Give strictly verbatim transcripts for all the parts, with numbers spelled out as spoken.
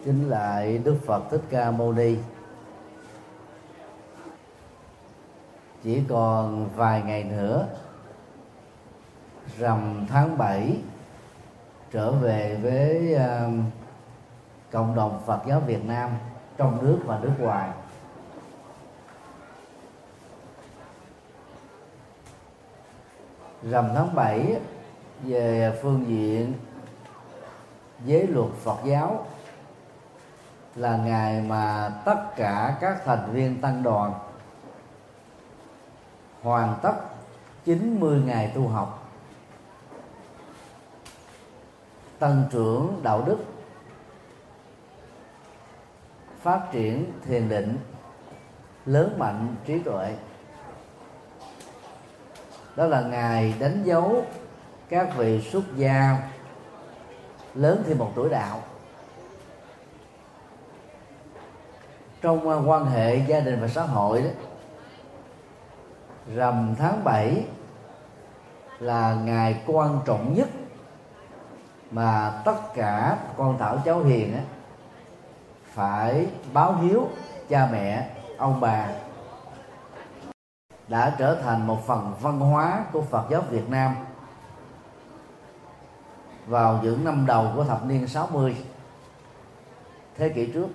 Kính lại Đức Phật Thích Ca Mâu Ni. Chỉ còn vài ngày nữa rằm tháng bảy trở về với uh, cộng đồng Phật giáo Việt Nam trong nước và nước ngoài. Rằm tháng bảy về phương diện giới luật Phật giáo là ngày mà tất cả các thành viên tăng đoàn hoàn tất chín mươi ngày tu học, tăng trưởng đạo đức, phát triển thiền định, lớn mạnh trí tuệ. Đó là ngày đánh dấu các vị xuất gia lớn thêm một tuổi đạo. Trong quan hệ gia đình và xã hội đó, rằm tháng bảy là ngày quan trọng nhất mà tất cả con thảo cháu hiền á, phải báo hiếu cha mẹ, ông bà. Đã trở thành một phần văn hóa của Phật giáo Việt Nam vào những năm đầu của thập niên sáu mươi thế kỷ trước.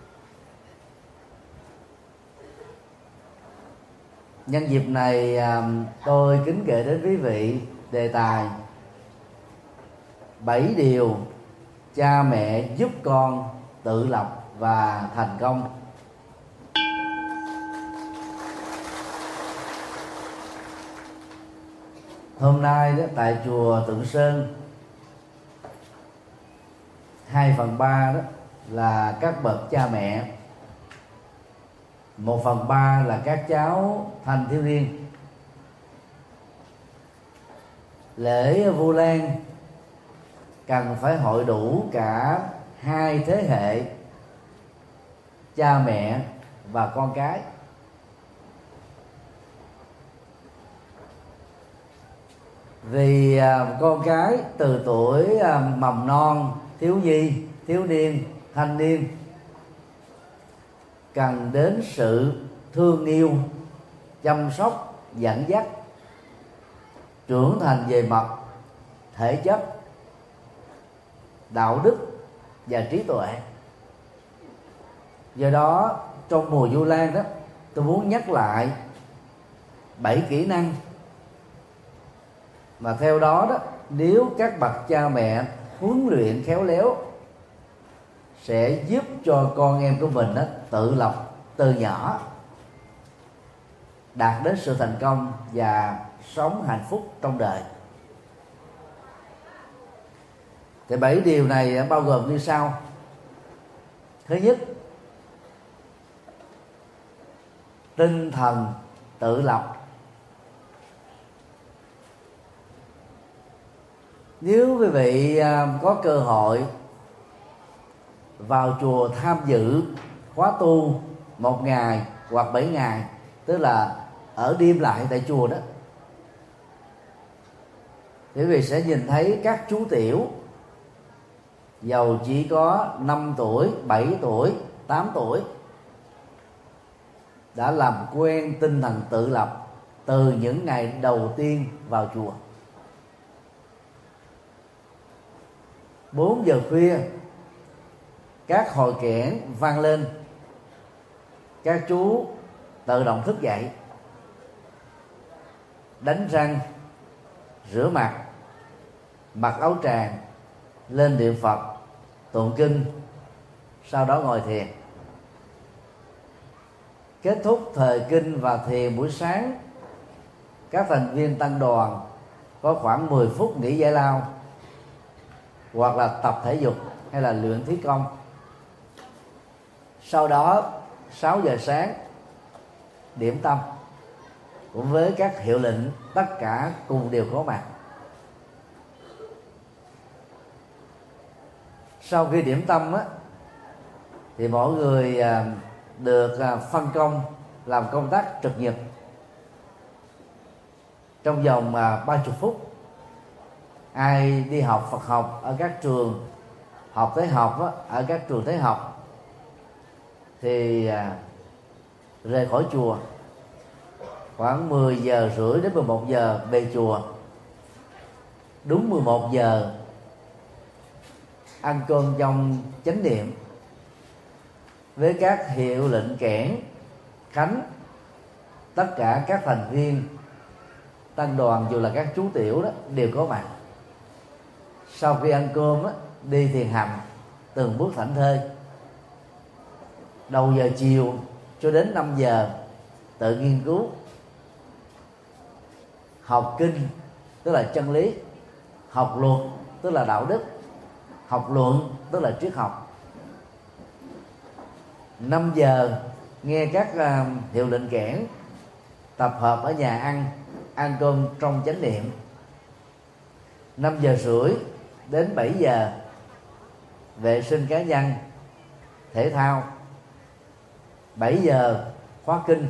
Nhân dịp này tôi kính gửi đến quý vị đề tài bảy điều cha mẹ giúp con tự lập và thành công. Hôm nay đó, tại chùa Tượng Sơn, hai phần ba đó là các bậc cha mẹ, một phần ba là các cháu thanh thiếu niên. Lễ Vu Lan cần phải hội đủ cả hai thế hệ cha mẹ và con cái. Vì con cái từ tuổi mầm non, thiếu nhi, thiếu niên, thanh niên cần đến sự thương yêu, chăm sóc, dẫn dắt, trưởng thành về mặt thể chất, đạo đức và trí tuệ. Do đó trong mùa Vu Lan đó, tôi muốn nhắc lại bảy kỹ năng mà theo đó đó, nếu các bậc cha mẹ huấn luyện khéo léo sẽ giúp cho con em của mình đó, tự lập từ nhỏ, đạt đến sự thành công và sống hạnh phúc trong đời. Thì bảy điều này bao gồm như sau. Thứ nhất, tinh thần tự lập. Nếu quý vị có cơ hội vào chùa tham dự khóa tu một ngày hoặc bảy ngày, tức là ở đêm lại tại chùa đó, thì quý vị sẽ nhìn thấy các chú tiểu dầu chỉ có năm tuổi, bảy tuổi, tám tuổi đã làm quen tinh thần tự lập từ những ngày đầu tiên vào chùa. Bốn giờ khuya các hồi kẽn vang lên, các chú tự động thức dậy, đánh răng, rửa mặt, mặc áo tràng, lên điện Phật, tụng kinh, sau đó ngồi thiền. Kết thúc thời kinh và thiền buổi sáng, các thành viên tăng đoàn có khoảng mười phút nghỉ giải lao hoặc là tập thể dục hay là luyện thí công. Sau đó sáu giờ sáng điểm tâm cũng với các hiệu lệnh, tất cả cùng đều có mặt. Sau khi điểm tâm á, thì mỗi người được phân công làm công tác trực nhật trong vòng ba mươi phút. Ai đi học Phật học ở các trường học tế học á, ở các trường tế học thì à, rời khỏi chùa khoảng mười giờ rưỡi đến mười một giờ về chùa. Đúng mười một giờ ăn cơm trong chánh niệm với các hiệu lệnh kẽn khánh, tất cả các thành viên tăng đoàn dù là các chú tiểu đó đều có mặt. Sau khi ăn cơm á, đi thiền hành từng bước thảnh thơi. Đầu giờ chiều cho đến năm giờ tự nghiên cứu, học kinh tức là chân lý, học luật tức là đạo đức, học luận tức là triết học. Năm giờ nghe các uh, hiệu lệnh kẽn, tập hợp ở nhà ăn, ăn cơm trong chánh niệm. Năm giờ rưỡi đến bảy giờ vệ sinh cá nhân, thể thao. Bảy giờ khóa kinh.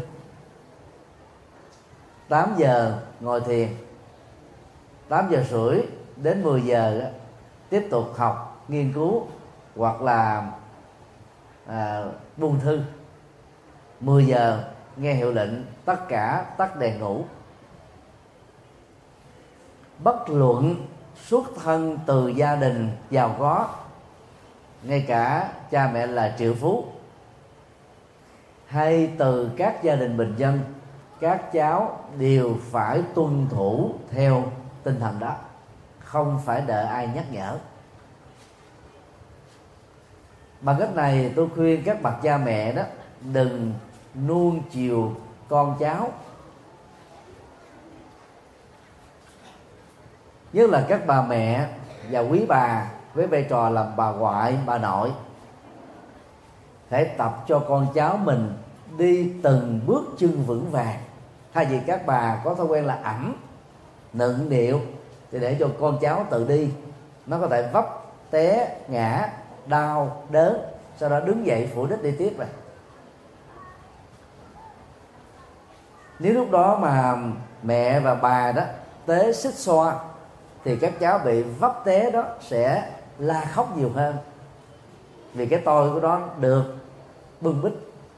Tám giờ ngồi thiền. Tám giờ rưỡi đến mười giờ tiếp tục học, nghiên cứu hoặc là à, buông thư. Mười giờ nghe hiệu lệnh tất cả tắt đèn ngủ. Bất luận xuất thân từ gia đình giàu có, ngay cả cha mẹ là triệu phú, hay từ các gia đình bình dân, các cháu đều phải tuân thủ theo tinh thần đó, không phải đợi ai nhắc nhở. Bằng cách này tôi khuyên các bậc cha mẹ đó đừng nuông chiều con cháu, nhất là các bà mẹ và quý bà với vai trò làm bà ngoại, bà nội, phải tập cho con cháu mình đi từng bước chân vững vàng. Thay vì các bà có thói quen là ẵm, nựng điệu, thì để cho con cháu tự đi, nó có thể vấp té ngã, đau đớn, sau đó đứng dậy phủ đích đi tiếp rồi. Nếu lúc đó mà mẹ và bà đó tế xích xoa thì các cháu bị vấp té đó sẽ la khóc nhiều hơn, vì cái tôi của nó được bưng bít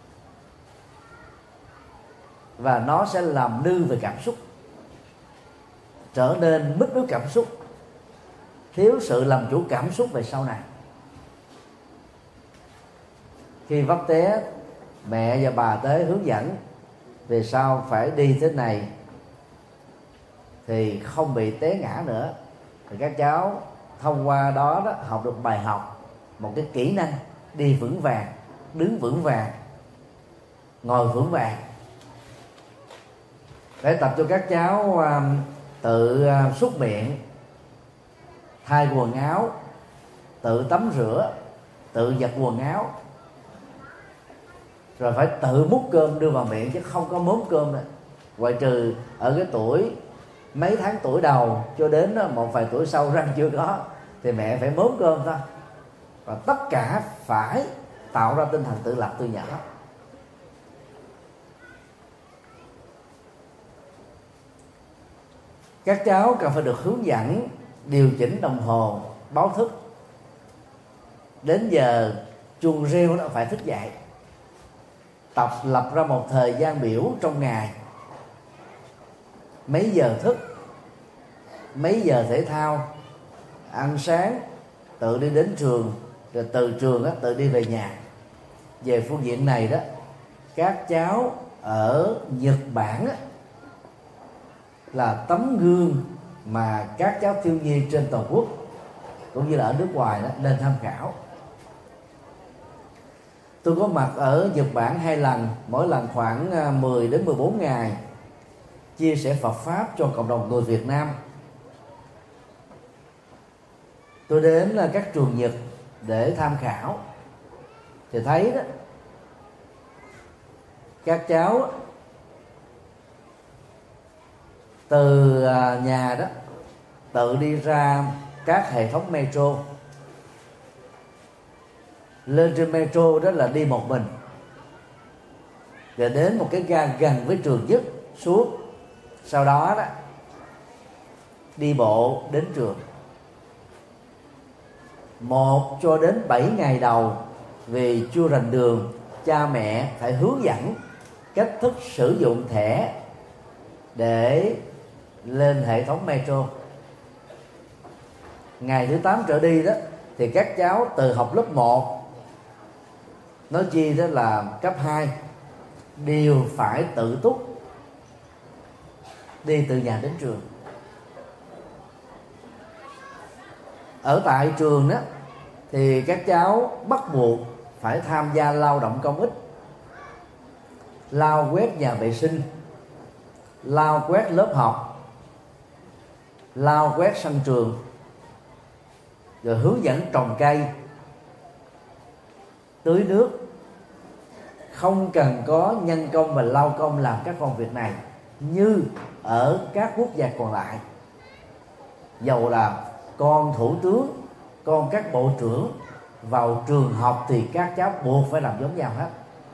và nó sẽ làm nư về cảm xúc, trở nên mất nước cảm xúc, thiếu sự làm chủ cảm xúc về sau này. Khi vấp té, mẹ và bà tới hướng dẫn về sau phải đi thế này thì không bị té ngã nữa, thì các cháu thông qua đó, đó học được bài học, một cái kỹ năng đi vững vàng, đứng vững vàng, ngồi vững vàng. Để tập cho các cháu um, tự uh, súc miệng, thay quần áo, tự tắm rửa, tự giặt quần áo, rồi phải tự múc cơm đưa vào miệng chứ không có mớm cơm nữa. Ngoại trừ ở cái tuổi mấy tháng tuổi đầu cho đến một vài tuổi sau răng chưa có thì mẹ phải mớm cơm thôi. Và tất cả phải tạo ra tinh thần tự lập từ nhỏ. Các cháu cần phải được hướng dẫn điều chỉnh đồng hồ báo thức. Đến giờ chuông reo nó phải thức dậy. Tập lập ra một thời gian biểu trong ngày, mấy giờ thức, mấy giờ thể thao, ăn sáng, tự đi đến trường, rồi từ trường đó, tự đi về nhà. Về phương diện này đó, các cháu ở Nhật Bản đó, là tấm gương mà các cháu thiếu nhi trên toàn quốc cũng như là ở nước ngoài đó nên tham khảo. Tôi có mặt ở Nhật Bản hai lần, mỗi lần khoảng mười đến mười bốn ngày, chia sẻ Phật Pháp cho cộng đồng người Việt Nam. Tôi đến các trường Nhật để tham khảo, thì thấy đó, các cháu từ nhà đó tự đi ra các hệ thống metro, lên trên metro đó là đi một mình, rồi đến một cái ga gần với trường nhất xuống, sau đó đó đi bộ đến trường. một cho đến bảy ngày đầu, vì chưa rành đường, cha mẹ phải hướng dẫn cách thức sử dụng thẻ để lên hệ thống metro. Ngày thứ tám trở đi đó thì các cháu từ học lớp một, nói chi đó là cấp hai, đều phải tự túc đi từ nhà đến trường. Ở tại trường đó thì các cháu bắt buộc phải tham gia lao động công ích, lau quét nhà vệ sinh, lau quét lớp học, lau quét sân trường, rồi hướng dẫn trồng cây, tưới nước. Không cần có nhân công và lao công làm các công việc này như ở các quốc gia còn lại. Dầu là con thủ tướng, con các bộ trưởng vào trường học thì các cháu buộc phải làm giống nhau hết,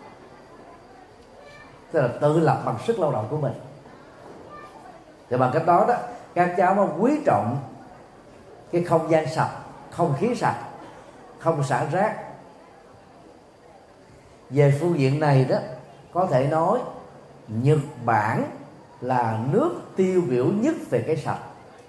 tức là tự lập bằng sức lao động của mình. Và bằng cách đó đó, các cháu nó quý trọng cái không gian sạch, không khí sạch, không xả rác. Về phương diện này đó, có thể nói Nhật Bản là nước tiêu biểu nhất về cái sạch.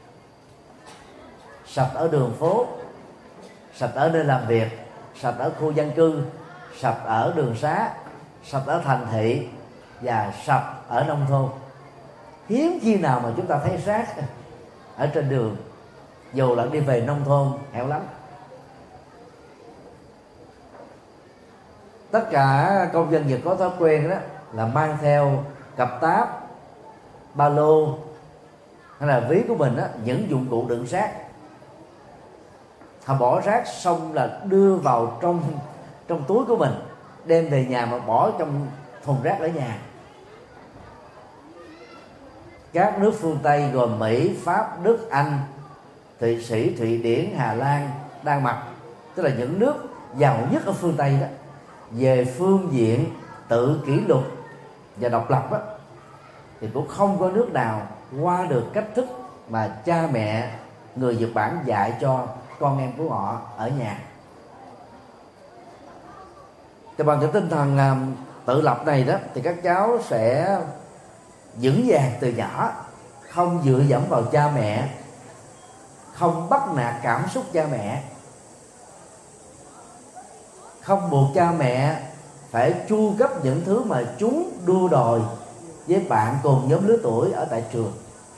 Sạch ở đường phố, sạch ở nơi làm việc, sạch ở khu dân cư, sạch ở đường xá, sạch ở thành thị và sạch ở nông thôn. Hiếm khi nào mà chúng ta thấy rác ở trên đường, dù là đi về nông thôn hẻo lắm. Tất cả công dân Nhật có thói quen đó là mang theo cặp táp, ba lô hay là ví của mình đó, những dụng cụ đựng rác. Họ bỏ rác xong là đưa vào trong trong túi của mình, đem về nhà mà bỏ trong thùng rác ở nhà. Các nước phương Tây gồm Mỹ, Pháp, Đức, Anh, Thụy Sĩ, Thụy Điển, Hà Lan, Đan Mạch, tức là những nước giàu nhất ở phương Tây đó, về phương diện tự kỷ luật và độc lập đó, thì cũng không có nước nào qua được cách thức mà cha mẹ người Nhật Bản dạy cho con em của họ ở nhà. Thì bằng cái tinh thần um, tự lập này đó, thì các cháu sẽ vững vàng từ nhỏ, không dựa dẫm vào cha mẹ, không bắt nạt cảm xúc cha mẹ, không buộc cha mẹ phải chu cấp những thứ mà chúng đua đòi với bạn cùng nhóm lứa tuổi ở tại trường.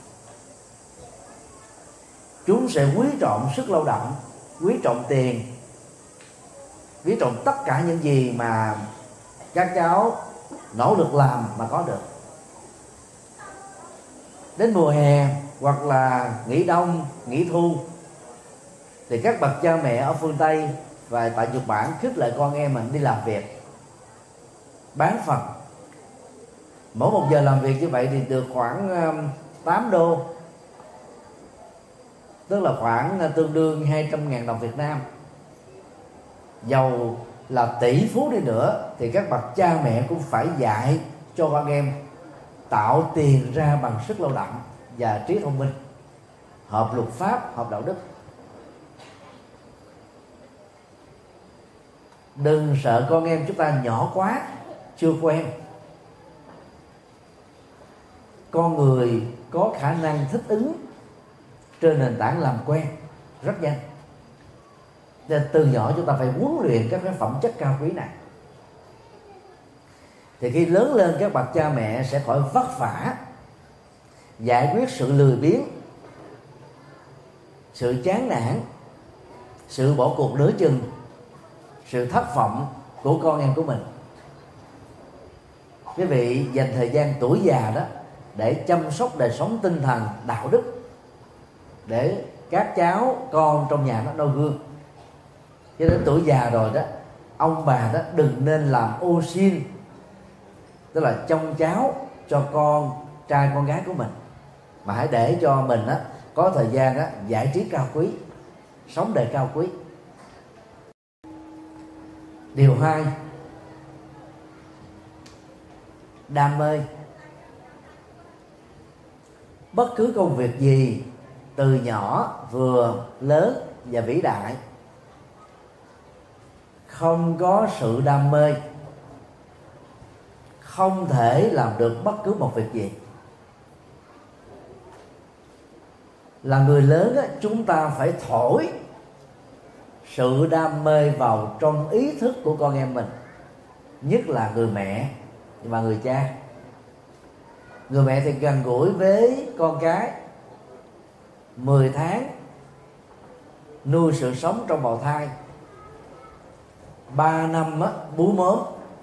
Chúng sẽ quý trọng sức lao động, quý trọng tiền, quý trọng tất cả những gì mà các cháu nỗ lực làm mà có được. Đến mùa hè hoặc là nghỉ đông, nghỉ thu, thì các bậc cha mẹ ở phương Tây và tại Nhật Bản khích lệ con em mình đi làm việc, bán phần. Mỗi một giờ làm việc như vậy thì được khoảng tám đô, tức là khoảng tương đương hai trăm ngàn đồng Việt Nam. Dầu là tỷ phú đi nữa thì các bậc cha mẹ cũng phải dạy cho con em tạo tiền ra bằng sức lao động và trí thông minh, hợp luật pháp, hợp đạo đức. Đừng sợ con em chúng ta nhỏ quá, chưa quen. Con người có khả năng thích ứng trên nền tảng làm quen rất nhanh. Nên từ nhỏ chúng ta phải huấn luyện các cái phẩm chất cao quý này. Thì khi lớn lên các bậc cha mẹ sẽ khỏi vất vả giải quyết sự lười biếng, sự chán nản, sự bỏ cuộc nửa chừng, sự thất vọng của con em của mình. Quý vị dành thời gian tuổi già đó để chăm sóc đời sống tinh thần, đạo đức, để các cháu con trong nhà nó noi gương. Cho đến tuổi già rồi đó, ông bà đó đừng nên làm ô xin, tức là trông cháu cho con trai con gái của mình, mà hãy để cho mình á có thời gian á giải trí cao quý, sống đời cao quý. Điều hai, đam mê. Bất cứ công việc gì từ nhỏ, vừa, lớn và vĩ đại không có sự đam mê không thể làm được bất cứ một việc gì. Là người lớn á, chúng ta phải thổi sự đam mê vào trong ý thức của con em mình, nhất là người mẹ và người cha. Người mẹ thì gần gũi với con cái mười tháng, nuôi sự sống trong bào thai, ba năm á, bú mớm,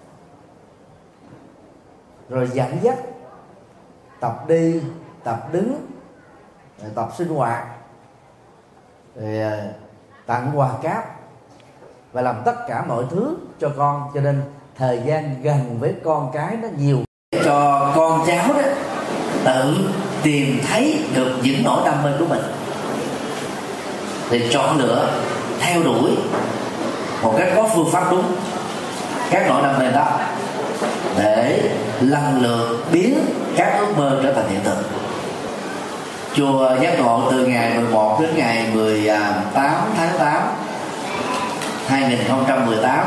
rồi dẫn dắt tập đi, tập đứng, tập sinh hoạt, rồi tặng quà cáp và làm tất cả mọi thứ cho con. Cho nên thời gian gần với con cái nó nhiều, cho con cháu đó tự tìm thấy được những nỗi đam mê của mình, thì chọn lựa theo đuổi một cách có phương pháp đúng các nỗi đam mê đó, để lần lượt biến các ước mơ trở thành hiện thực. Chùa Giác Ngộ từ ngày mười một đến ngày mười tám tháng tám hai nghìn không trăm mười tám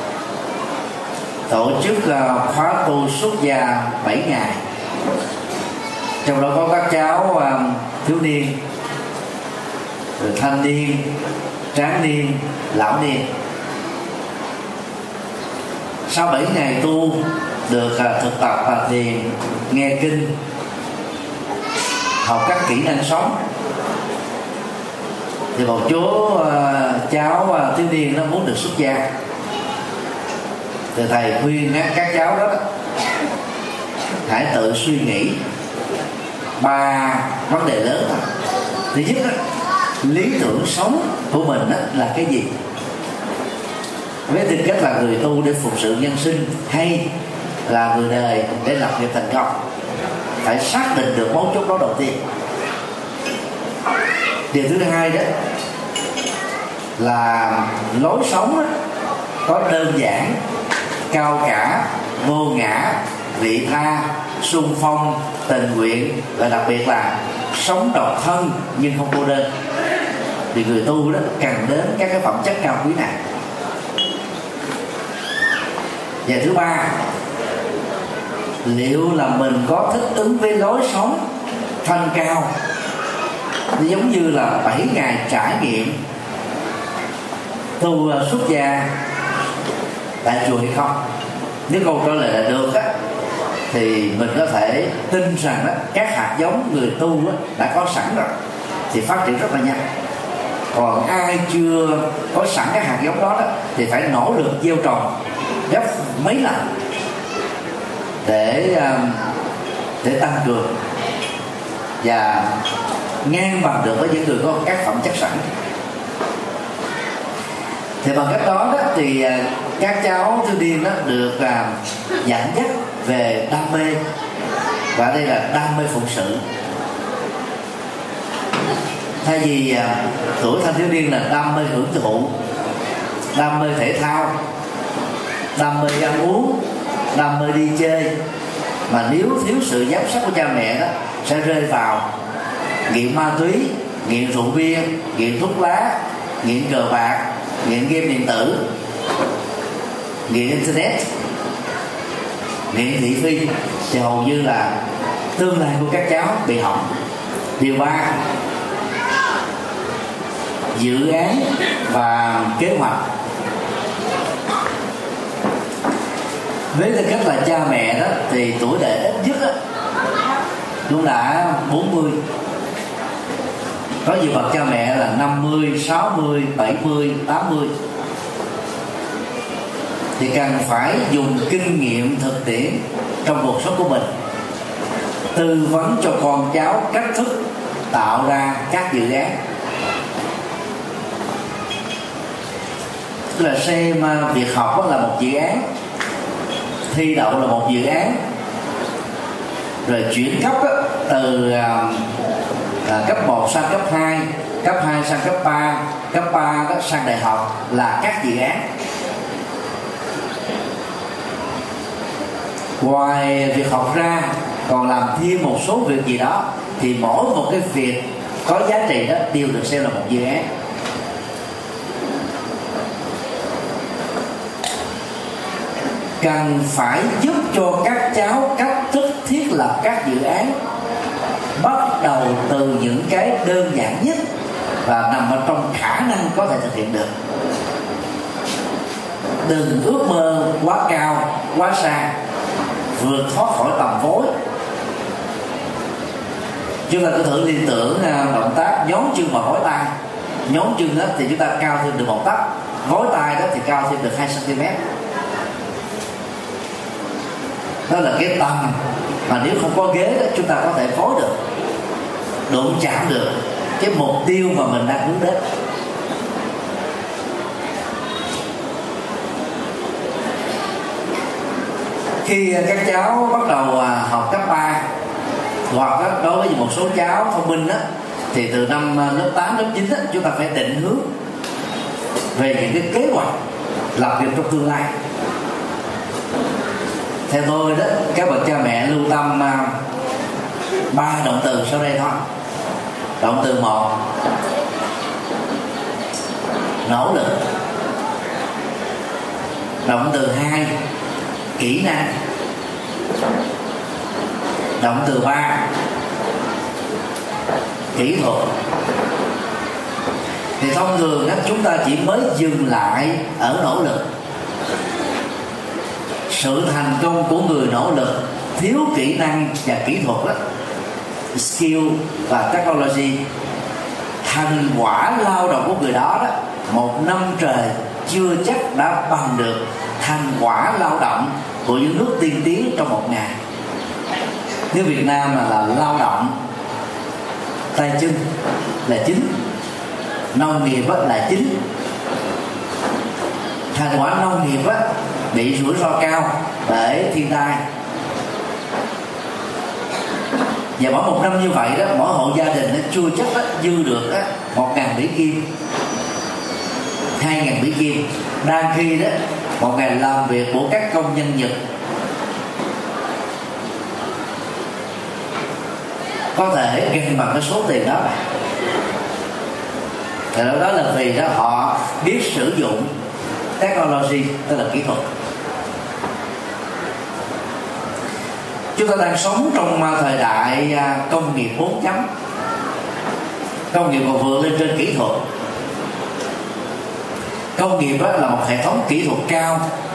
tổ chức khóa tu xuất gia bảy ngày, trong đó có các cháu thiếu niên, rồi thanh niên, tráng niên, lão niên. Sau bảy ngày tu được thực tập và thiền, nghe kinh, học các kỹ năng sống, thì một số cháu thiếu niên nó muốn được xuất gia. Thì thầy khuyên các cháu đó hãy tự suy nghĩ ba vấn đề lớn thôi. Thứ nhất đó, lý tưởng sống của mình đó là cái gì, với tư cách là người tu để phục sự nhân sinh hay là người đời để lập nghiệp thành công. Phải xác định được mấu chốt đó đầu tiên. Điều thứ hai đó là lối sống đó, có đơn giản, cao cả, vô ngã, vị tha, xung phong, tình nguyện, và đặc biệt là sống độc thân nhưng không cô đơn. Thì người tu đó cần đến các cái phẩm chất cao quý này. Và thứ ba, liệu là mình có thích ứng với lối sống thanh cao, giống như là bảy ngày trải nghiệm tu xuất gia tại chùa hay không? Nếu câu trả lời là được á, thì mình có thể tin rằng đó, các hạt giống người tu á, đã có sẵn rồi thì phát triển rất là nhanh. Còn ai chưa có sẵn các hạt giống đó, đó thì phải nỗ lực gieo trồng gấp mấy lần để để tăng cường và ngang bằng được với những người có các phẩm chất sẵn. Thì bằng cách đó, đó thì các cháu thiếu niên đó được dẫn dắt về đam mê, và đây là đam mê phụng sự. Thay vì tuổi thanh thiếu niên là đam mê hưởng thụ, đam mê thể thao, đam mê ăn uống, đam mê đi chơi, mà nếu thiếu sự giám sát của cha mẹ đó sẽ rơi vào nghiện ma túy, nghiện rượu bia, nghiện thuốc lá, nghiện cờ bạc, nghiện game điện tử, nghiện internet, nghiện thị phi, thì hầu như là tương lai của các cháu bị hỏng. Điều ba, dự án và kế hoạch. Với tư cách là cha mẹ đó thì tuổi đời ít nhất đó, cũng đã bốn mươi. Có nhiều bậc cha mẹ là năm mươi, sáu mươi, bảy mươi, tám mươi. Thì cần phải dùng kinh nghiệm thực tiễn trong cuộc sống của mình, tư vấn cho con cháu cách thức tạo ra các dự án. Tức là xem việc học là một dự án, thi đậu là một dự án, rồi chuyển cấp đó, từ à, à, cấp một sang cấp hai, cấp hai sang cấp ba, cấp ba đó sang đại học là các dự án. Ngoài việc học ra còn làm thêm một số việc gì đó, thì mỗi một cái việc có giá trị đó đều được xem là một dự án. cần phải giúp cho các cháu cách thức thiết lập các dự án, bắt đầu từ những cái đơn giản nhất và nằm ở trong khả năng có thể thực hiện được. Đừng ước mơ quá cao, quá xa, vượt thoát khỏi tầm với. Chúng ta cứ thử liên tưởng động tác nhón chân và gối tay. Nhón chân đó thì chúng ta cao thêm được một tấc, gối tay đó thì cao thêm được hai xăng-ti-mét. Đó là cái tầm mà nếu không có ghế đó chúng ta có thể phối được, đụng chạm được cái mục tiêu mà mình đang hướng đến. Khi các cháu bắt đầu học cấp ba, hoặc đối với một số cháu thông minh đó, thì từ năm lớp tám, lớp chín đó, chúng ta phải định hướng về những cái kế hoạch lập nghiệp trong tương lai. Theo tôi đó, các bậc cha mẹ lưu tâm ba động từ sau đây thôi. Động từ một, nỗ lực. Động từ hai, kỹ năng. Động từ ba, kỹ thuật. Thì thông thường đó, chúng ta chỉ mới dừng lại ở nỗ lực. Sự thành công của người nỗ lực thiếu kỹ năng và kỹ thuật đó, skill và technology, thành quả lao động của người đó đó một năm trời chưa chắc đã bằng được thành quả lao động của những nước tiên tiến trong một ngày. Nếu Việt Nam mà là lao động tay chân là chính, nông nghiệp là chính, thành quả nông nghiệp á, bị rủi ro cao bởi thiên tai. Và mỗi một năm như vậy đó, mỗi hộ gia đình nó chưa chắc đó, dư được đó, một ngàn Mỹ Kim, hai ngàn Mỹ Kim. Đang khi đó một ngày làm việc của các công nhân Nhật có thể gần bằng cái số tiền đó mà. Thì đó là vì đó họ biết sử dụng technology, tức là kỹ thuật. Chúng ta đang sống trong thời đại công nghiệp bốn chấm. Công nghiệp còn vượt lên trên kỹ thuật. Công nghiệp là một hệ thống kỹ thuật cao,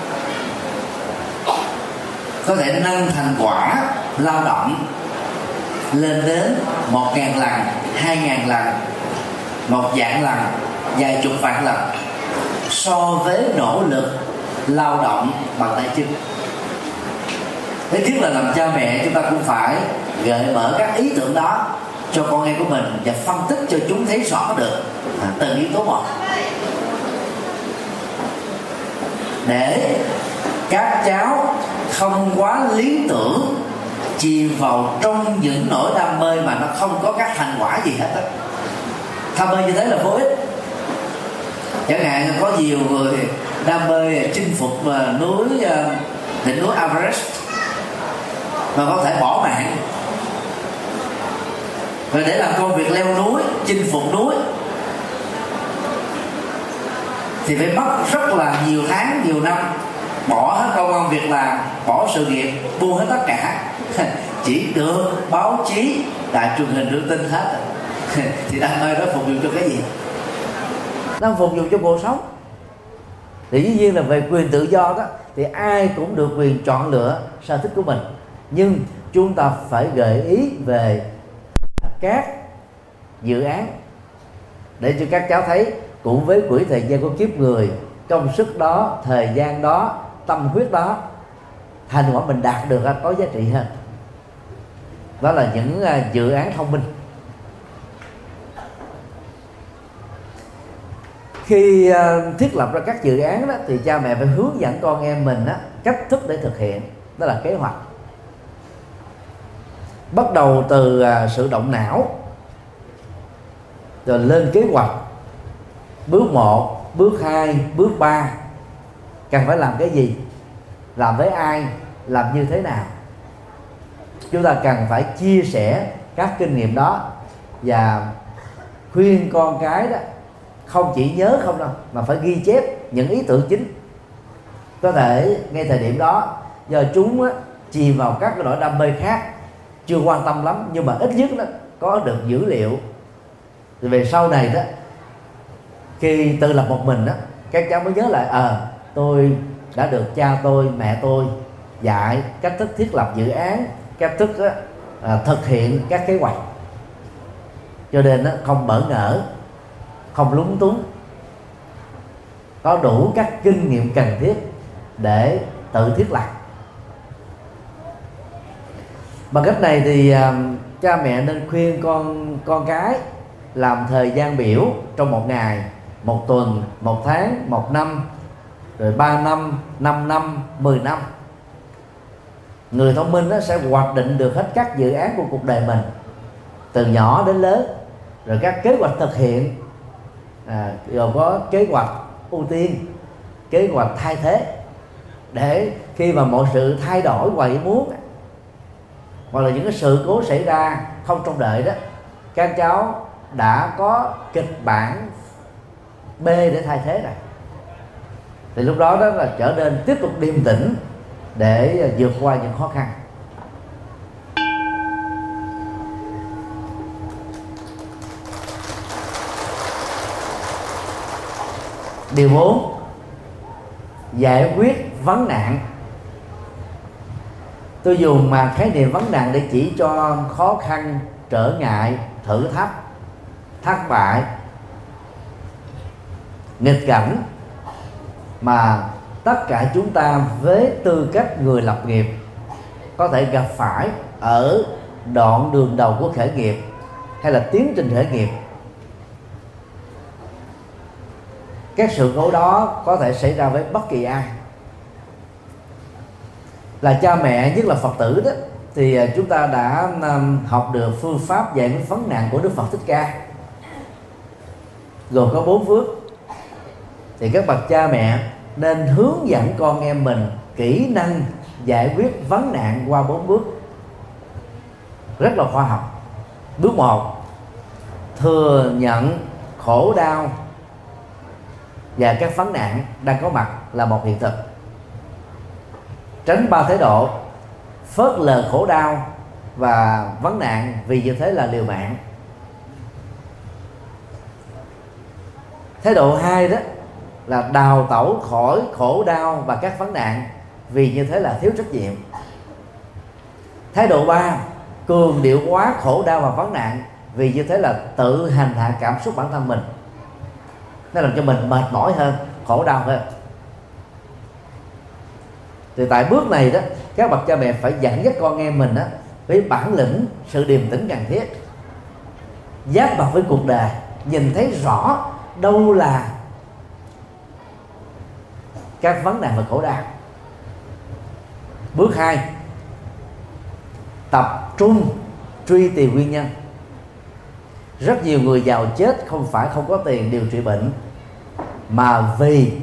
có thể nâng thành quả lao động lên đến một ngàn lần, hai ngàn lần, một vạn lần, vài chục vạn lần so với nỗ lực lao động bằng tay chân. Thế trước là làm cha mẹ, chúng ta cũng phải gợi mở các ý tưởng đó cho con em của mình và phân tích cho chúng thấy rõ được à, từng yếu tố một, để các cháu không quá lý tưởng, chìm vào trong những nỗi đam mê mà nó không có các thành quả gì hết á. Đam mê như thế là vô ích. Chẳng hạn có nhiều người đam mê chinh phục núi đỉnh núi Everest mà có thể bỏ mạng, rồi để làm công việc leo núi, chinh phục núi thì phải mất rất là nhiều tháng, nhiều năm, bỏ hết công ăn việc làm, bỏ sự nghiệp, buông hết tất cả, chỉ được báo chí, đài truyền hình đưa tin hết. Thì đam mê đó phục vụ cho cái gì? Đang phục vụ cho cuộc sống. Thì dĩ nhiên là về quyền tự do đó, thì ai cũng được quyền chọn lựa sở thích của mình, nhưng chúng ta phải gợi ý về các dự án để cho các cháu thấy cũng với quỹ thời gian của kiếp người, công sức đó, thời gian đó, tâm huyết đó, thành quả mình đạt được có giá trị hơn. Đó là những dự án thông minh. Khi thiết lập ra các dự án đó, thì cha mẹ phải hướng dẫn con em mình đó, cách thức để thực hiện. Đó là kế hoạch. Bắt đầu từ sự động não, rồi lên kế hoạch. Bước một, bước hai, bước ba, cần phải làm cái gì, làm với ai, làm như thế nào. Chúng ta cần phải chia sẻ các kinh nghiệm đó và khuyên con cái đó không chỉ nhớ không đâu, mà phải ghi chép những ý tưởng chính. Có thể ngay thời điểm đó do chúng á, chìm vào các cái nỗi đam mê khác, chưa quan tâm lắm, nhưng mà ít nhất đó có được dữ liệu. Thì về sau này đó, khi tự lập một mình đó, các cháu mới nhớ lại ờ à, tôi đã được cha tôi, mẹ tôi dạy cách thức thiết lập dự án, cách thức đó, à, thực hiện các kế hoạch, cho nên đó, không bỡ ngỡ, không lúng túng, có đủ các kinh nghiệm cần thiết để tự thiết lập. Bằng cách này thì uh, cha mẹ nên khuyên con con cái làm thời gian biểu trong một ngày, một tuần, một tháng, một năm, rồi ba năm, năm năm, mười năm. Người thông minh đó sẽ hoạch định được hết các dự án của cuộc đời mình từ nhỏ đến lớn, rồi các kế hoạch thực hiện, à, rồi có kế hoạch ưu tiên, kế hoạch thay thế, để khi mà mọi sự thay đổi ngoài ý muốn hoặc là những cái sự cố xảy ra không trông đợi đó, các cháu đã có kịch bản B để thay thế này, thì lúc đó đó là trở nên tiếp tục điềm tĩnh để vượt qua những khó khăn. Điều bốn, giải quyết vấn nạn. Tôi dùng mà khái niệm vấn nạn để chỉ cho khó khăn, trở ngại, thử thách, thất bại, nghịch cảnh mà tất cả chúng ta với tư cách người lập nghiệp có thể gặp phải ở đoạn đường đầu của khởi nghiệp hay là tiến trình khởi nghiệp. Các sự cố đó có thể xảy ra với bất kỳ ai. Là cha mẹ, nhất là Phật tử đó, thì chúng ta đã học được phương pháp giải quyết vấn nạn của Đức Phật Thích Ca, gồm có bốn bước. Thì các bậc cha mẹ nên hướng dẫn con em mình kỹ năng giải quyết vấn nạn qua bốn bước rất là khoa học. Bước một, thừa nhận khổ đau và các vấn nạn đang có mặt là một hiện thực. Tránh ba thái độ: phớt lờ khổ đau và vấn nạn, vì như thế là liều mạng. Thái độ hai đó là đào tẩu khỏi khổ đau và các vấn nạn, vì như thế là thiếu trách nhiệm. Thái độ ba, cường điệu hóa khổ đau và vấn nạn, vì như thế là tự hành hạ cảm xúc bản thân mình, nó làm cho mình mệt mỏi hơn, khổ đau hơn. Thì tại bước này đó, các bậc cha mẹ phải dẫn dắt con em mình đó với bản lĩnh, sự điềm tĩnh cần thiết, giáp mặt với cuộc đời, nhìn thấy rõ đâu là các vấn nạn và khổ đau. Bước hai, tập trung truy tìm nguyên nhân. Rất nhiều người giàu chết không phải không có tiền điều trị bệnh, mà vì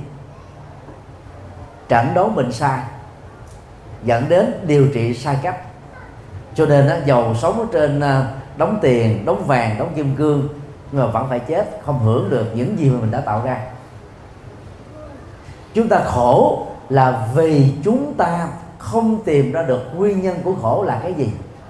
chẩn đoán bệnh sai dẫn đến điều trị sai cách. Cho nên á, giàu sống ở trên đống tiền, đống vàng, đống kim cương, nhưng mà vẫn phải chết, không hưởng được những gì mà mình đã tạo ra. Chúng ta khổ là vì chúng ta không tìm ra được nguyên nhân của khổ là cái gì,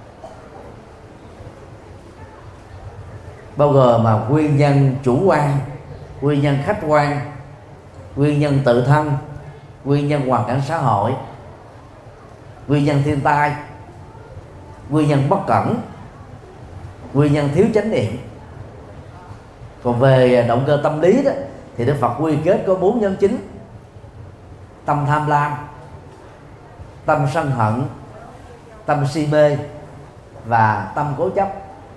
bao gồm mà nguyên nhân chủ quan, nguyên nhân khách quan, nguyên nhân tự thân, nguyên nhân hoàn cảnh xã hội, nguyên nhân thiên tai, nguyên nhân bất cẩn, nguyên nhân thiếu chánh niệm. Còn về động cơ tâm lý đó, thì Đức Phật quy kết có bốn nhóm chính: tâm tham lam, tâm sân hận, tâm si mê và tâm cố chấp.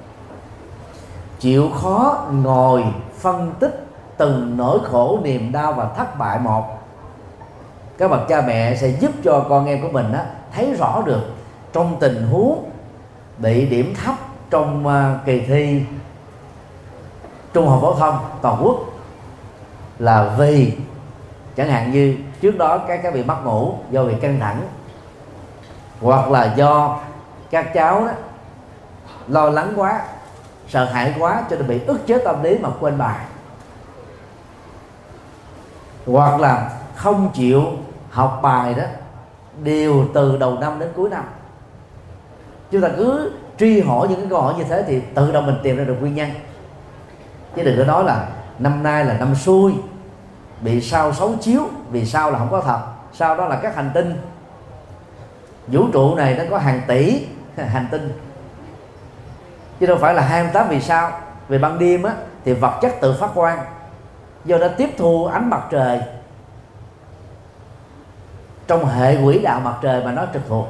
Chịu khó ngồi phân tích từng nỗi khổ, niềm đau và thất bại một, các bậc cha mẹ sẽ giúp cho con em của mình á, thấy rõ được trong tình huống bị điểm thấp trong uh, kỳ thi trung học phổ thông toàn quốc là vì chẳng hạn như trước đó các cháu bị mất ngủ do bị căng thẳng, hoặc là do các cháu đó lo lắng quá, sợ hãi quá cho nên bị ức chế tâm lý mà quên bài, hoặc là không chịu học bài đó đều từ đầu năm đến cuối năm. Chúng ta cứ truy hỏi những cái câu hỏi như thế thì tự động mình tìm ra được nguyên nhân, chứ đừng có nói là năm nay là năm xui, bị sao xấu chiếu, vì sao là không có thật, sao đó là các hành tinh, vũ trụ này nó có hàng tỷ hành tinh, chứ đâu phải là hai mươi tám vì sao. Về ban đêm á, thì vật chất tự phát quang, do đó tiếp thu ánh mặt trời trong hệ quỹ đạo mặt trời mà nó trực thuộc.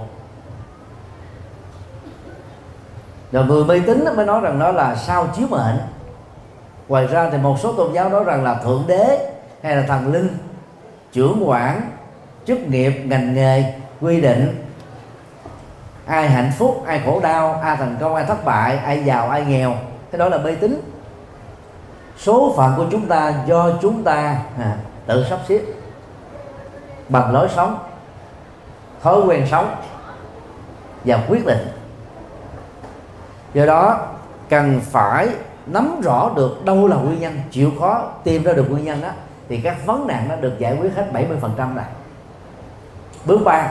Rồi người mê tín mới nói rằng nó là sao chiếu mệnh. Ngoài ra thì một số tôn giáo nói rằng là thượng đế hay là thần linh trưởng quản chức nghiệp, ngành nghề quy định ai hạnh phúc, ai khổ đau, ai thành công, ai thất bại, ai giàu, ai nghèo. Cái đó là mê tín. Số phận của chúng ta do chúng ta à, tự sắp xếp bằng lối sống, thói quen sống và quyết định. Do đó cần phải nắm rõ được đâu là nguyên nhân, chịu khó tìm ra được nguyên nhân đó, thì các vấn nạn nó được giải quyết hết bảy mươi phần trăm này. Bước ba,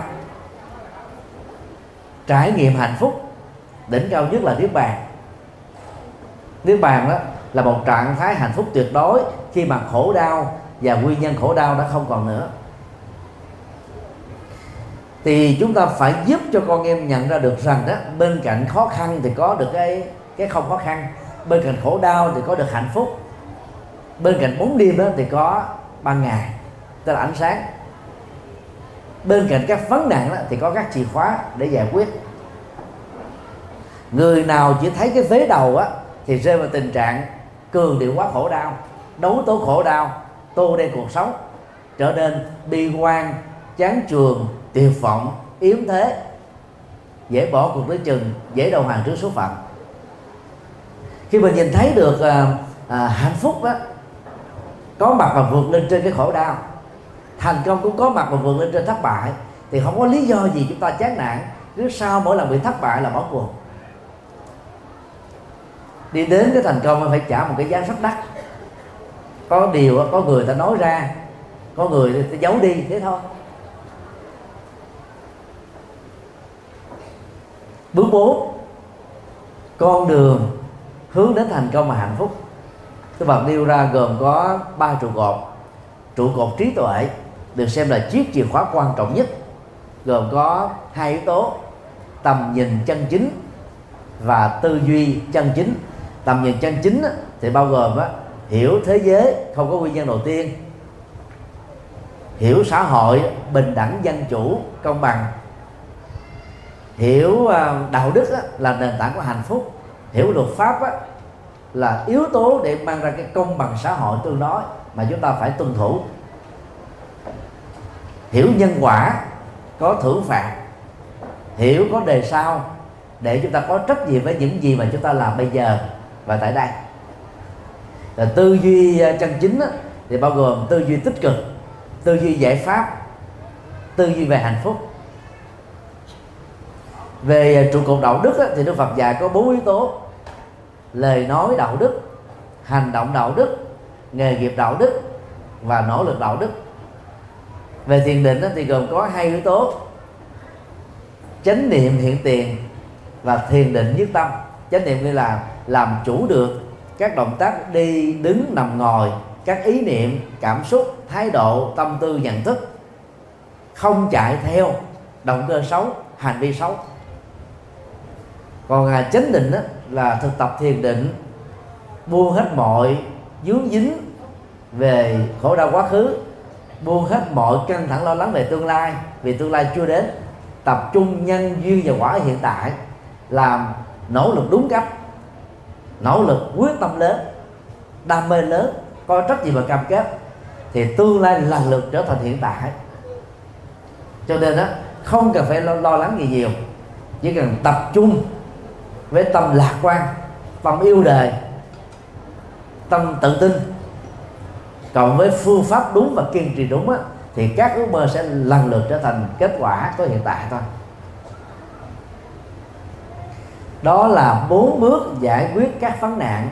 trải nghiệm hạnh phúc. Đỉnh cao nhất là niết bàn. Niết bàn đó là một trạng thái hạnh phúc tuyệt đối khi mà khổ đau và nguyên nhân khổ đau đã không còn nữa. Thì chúng ta phải giúp cho con em nhận ra được rằng đó, bên cạnh khó khăn thì có được cái cái không khó khăn, bên cạnh khổ đau thì có được hạnh phúc, bên cạnh bóng đêm đó thì có ban ngày, tức là ánh sáng, bên cạnh các vấn nạn đó thì có các chìa khóa để giải quyết. Người nào chỉ thấy cái vế đầu á thì rơi vào tình trạng cường điệu hóa khổ đau, đấu tố khổ đau, tô đen cuộc sống, trở nên bi quan, chán chường, tuyệt vọng, yếu thế, dễ bỏ cuộc tới chừng, dễ đầu hàng trước số phận. Khi mình nhìn thấy được à, à, hạnh phúc đó có mặt và vượt lên trên cái khổ đau, thành công cũng có mặt và vượt lên trên thất bại, thì không có lý do gì chúng ta chán nản cứ sau mỗi lần bị thất bại là bỏ cuộc. Đi đến cái thành công phải trả một cái giá rất đắt. Có điều có người ta nói ra, có người ta giấu đi, thế thôi. Bước bốn, con đường hướng đến thành công và hạnh phúc. Tôi Phật nêu ra gồm có ba trụ cột. Trụ cột trí tuệ được xem là chiếc chìa khóa quan trọng nhất, gồm có hai yếu tố: tầm nhìn chân chính và tư duy chân chính. Tầm nhìn chân chính thì bao gồm hiểu thế giới không có nguyên nhân đầu tiên, hiểu xã hội bình đẳng, dân chủ, công bằng, hiểu đạo đức là nền tảng của hạnh phúc, hiểu luật pháp là yếu tố để mang ra cái công bằng xã hội tương đối mà chúng ta phải tuân thủ, hiểu nhân quả có thưởng phạt, hiểu có đề sau để chúng ta có trách nhiệm với những gì mà chúng ta làm bây giờ và tại đây. Là tư duy chân chính thì bao gồm tư duy tích cực, tư duy giải pháp, tư duy về hạnh phúc. Về trụ cột đạo đức thì Đức Phật dạy có bốn yếu tố: lời nói đạo đức, hành động đạo đức, nghề nghiệp đạo đức và nỗ lực đạo đức. Về thiền định thì gồm có hai yếu tố: chánh niệm hiện tiền và thiền định nhất tâm. Chánh niệm nghĩa là làm chủ được các động tác đi, đứng, nằm, ngồi, các ý niệm, cảm xúc, thái độ, tâm tư, nhận thức, không chạy theo động cơ xấu, hành vi xấu. Còn à, chánh định đó là thực tập thiền định, buông hết mọi vướng dính về khổ đau quá khứ, buông hết mọi căng thẳng lo lắng về tương lai vì tương lai chưa đến, tập trung nhân duyên và quả hiện tại, làm nỗ lực đúng cách, nỗ lực quyết tâm lớn, đam mê lớn, có trách nhiệm và cam kết, thì tương lai lần lượt trở thành hiện tại. Cho nên đó không cần phải lo, lo lắng gì nhiều, chỉ cần tập trung với tâm lạc quan, tâm yêu đời, tâm tự tin, cộng với phương pháp đúng và kiên trì đúng á, thì các ước mơ sẽ lần lượt trở thành kết quả có hiện tại thôi. Đó là bốn bước giải quyết các vấn nạn,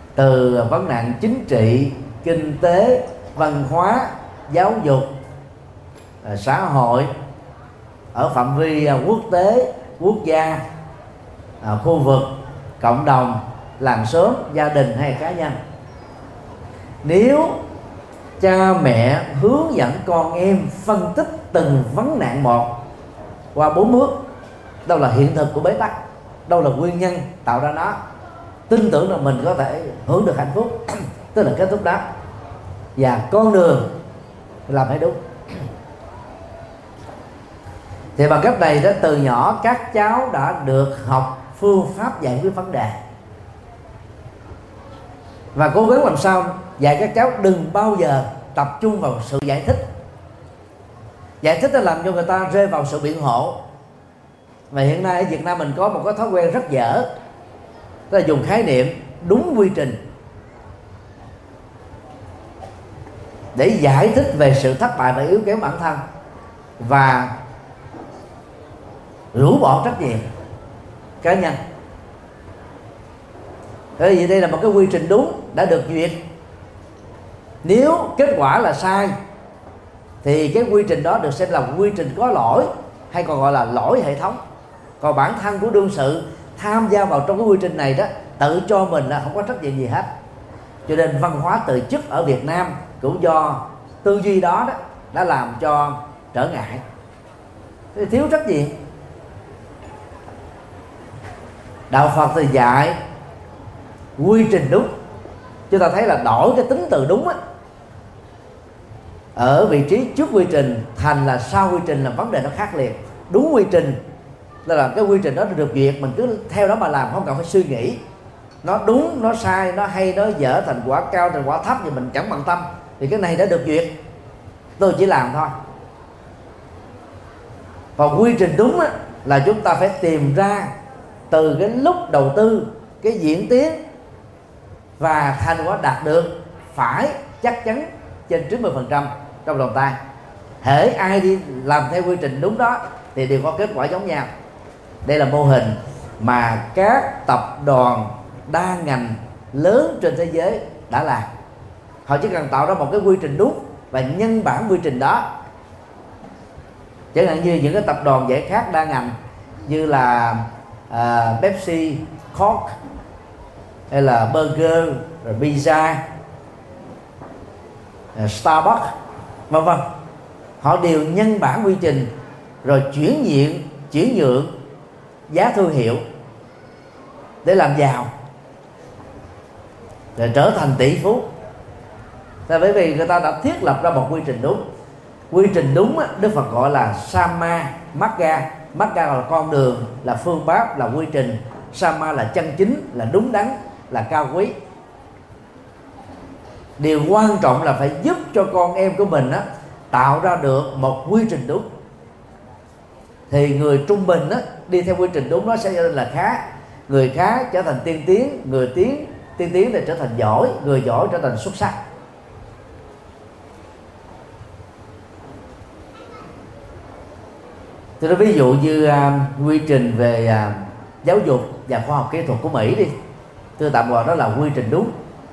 từ vấn nạn chính trị, kinh tế, văn hóa, giáo dục, xã hội, ở phạm vi quốc tế, quốc gia, khu vực, cộng đồng, làng xóm, gia đình hay cá nhân. Nếu cha mẹ hướng dẫn con em phân tích từng vấn nạn một qua bốn bước, đâu là hiện thực của bế tắc, đâu là nguyên nhân tạo ra nó, tin tưởng là mình có thể hưởng được hạnh phúc, tức là kết thúc đó, và con đường làm phải đúng. Thì bằng cách này đó, từ nhỏ các cháu đã được học phương pháp giải quyết vấn đề, và cố gắng làm sao dạy các cháu đừng bao giờ tập trung vào sự giải thích. Giải thích nó làm cho người ta rơi vào sự biện hộ. Và hiện nay ở Việt Nam mình có một cái thói quen rất dở, tức là dùng khái niệm đúng quy trình để giải thích về sự thất bại và yếu kém bản thân, và rũ bỏ trách nhiệm cá nhân. Bởi vì đây là một cái quy trình đúng đã được duyệt. Nếu kết quả là sai thì cái quy trình đó được xem là quy trình có lỗi, hay còn gọi là lỗi hệ thống. Còn bản thân của đương sự tham gia vào trong cái quy trình này đó, tự cho mình là không có trách nhiệm gì hết. Cho nên văn hóa từ chức ở Việt Nam cũng do tư duy đó đó đã làm cho trở ngại, thiếu trách nhiệm. Đạo Phật thì dạy quy trình đúng. Chúng ta thấy là đổi cái tính từ đúng á, ở vị trí trước quy trình thành là sau quy trình là vấn đề nó khác liền. Đúng quy trình là, là cái quy trình đó được duyệt, mình cứ theo đó mà làm, không cần phải suy nghĩ nó đúng, nó sai, nó hay, nó dở, thành quả cao, thành quả thấp thì mình chẳng bận tâm, thì cái này đã được duyệt, tôi chỉ làm thôi. Còn quy trình đúng á, là chúng ta phải tìm ra từ cái lúc đầu tư, cái diễn tiến và thành quả đạt được phải chắc chắn trên chín mươi phần trăm trong lòng tay. Hễ ai đi làm theo quy trình đúng đó thì đều có kết quả giống nhau. Đây là mô hình mà các tập đoàn đa ngành lớn trên thế giới đã làm. Họ chỉ cần tạo ra một cái quy trình đúng và nhân bản quy trình đó. Chẳng hạn như những cái tập đoàn giải khát đa ngành như là uh, Pepsi, Coke, hay là Burger, rồi Pizza, uh, Starbucks, vân vân, họ đều nhân bản quy trình rồi chuyển nhượng chuyển nhượng giá thương hiệu để làm giàu, để trở thành tỷ phú. Là bởi vì người ta đã thiết lập ra một quy trình đúng. Quy trình đúng á, Đức Phật gọi là Samma Magga. Magga là con đường, là phương pháp, là quy trình. Samma là chân chính, là đúng đắn, là cao quý. Điều quan trọng là phải giúp cho con em của mình á, tạo ra được một quy trình đúng. Thì người trung bình á, đi theo quy trình đúng nó sẽ là khá. Người khá trở thành tiên tiến, người tiến tiên tiến thì trở thành giỏi, người giỏi trở thành xuất sắc. Tôi nói ví dụ như uh, quy trình về uh, giáo dục và khoa học kỹ thuật của Mỹ đi, tôi tạm gọi đó là quy trình đúng.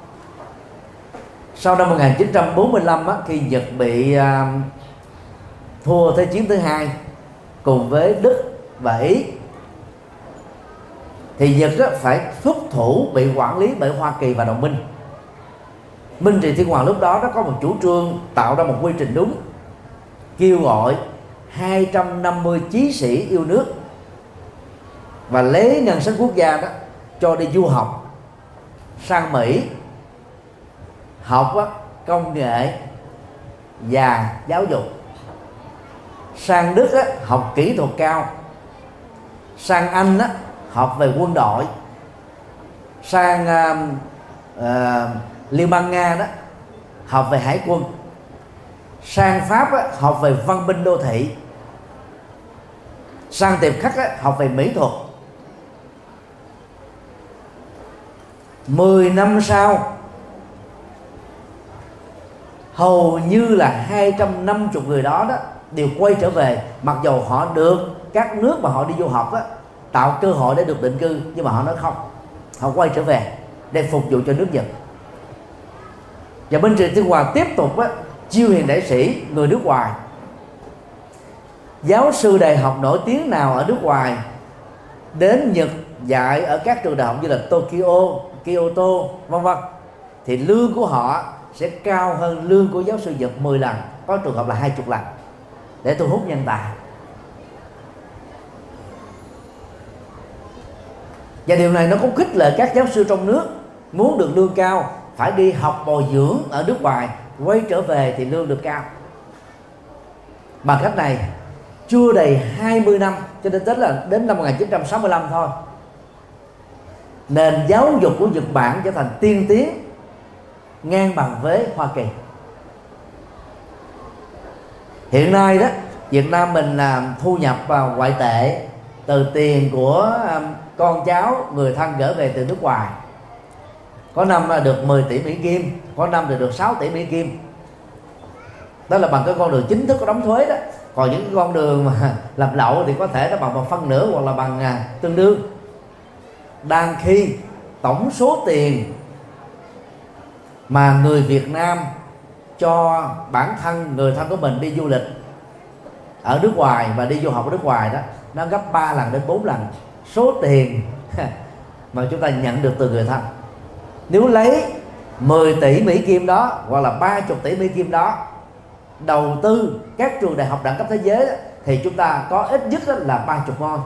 Sau năm một nghìn chín trăm bốn mươi lăm á, khi Nhật bị uh, thua Thế chiến thứ hai cùng với Đức và Ý, thì Nhật á, phải thúc thủ bị quản lý bởi Hoa Kỳ và đồng minh. Minh Trị Thiên Hoàng lúc đó nó có một chủ trương tạo ra một quy trình đúng, kêu gọi hai trăm năm mươi chí sĩ yêu nước và lấy ngân sách quốc gia đó cho đi du học sang Mỹ, học á, công nghệ và giáo dục. Sang Đức á, học kỹ thuật cao. Sang Anh á, học về quân đội. Sang uh, uh, Liên bang Nga đó, học về hải quân. Sang Pháp á, học về văn minh đô thị. Sang Tiệp Khắc á, học về mỹ thuật. Mười năm sau, hầu như là hai trăm năm mươi người đó đó đều quay trở về, mặc dù họ được các nước mà họ đi du học á, tạo cơ hội để được định cư, nhưng mà họ nói không, họ quay trở về để phục vụ cho nước Nhật. Và Minh Trị Thiên Hoàng tiếp tục á, chiêu hiền đại sĩ người nước ngoài giáo sư đại học nổi tiếng nào ở nước ngoài đến Nhật dạy ở các trường đại học như là Tokyo, Kyoto vân vân, thì lương của họ sẽ cao hơn lương của giáo sư Nhật mười lần, có trường hợp là hai mươi lần, để thu hút nhân tài. Và điều này nó cũng khích lệ các giáo sư trong nước muốn được lương cao phải đi học bồi dưỡng ở nước ngoài, quay trở về thì lương được cao. Bằng cách này, chưa đầy hai mươi năm, cho nên đến là đến năm một nghìn chín trăm sáu mươi lăm thôi, nền giáo dục của Nhật Bản trở thành tiên tiến ngang bằng với Hoa Kỳ. Hiện nay đó, Việt Nam mình là thu nhập vào ngoại tệ từ tiền của con cháu người thân gửi về từ nước ngoài. Có năm là được mười tỷ Mỹ Kim, có năm thì được sáu tỷ Mỹ Kim. Đó là bằng cái con đường chính thức có đóng thuế đó. Còn những cái con đường mà làm lậu thì có thể nó bằng một phân nửa hoặc là bằng à, tương đương. Đang khi tổng số tiền mà người Việt Nam cho bản thân người thân của mình đi du lịch ở nước ngoài và đi du học ở nước ngoài đó, nó gấp ba lần đến bốn lần số tiền mà chúng ta nhận được từ người thân. Nếu lấy mười tỷ Mỹ Kim đó hoặc là ba mươi tỷ Mỹ Kim đó đầu tư các trường đại học đẳng cấp thế giới đó, thì chúng ta có ít nhất là ba mươi ngôi.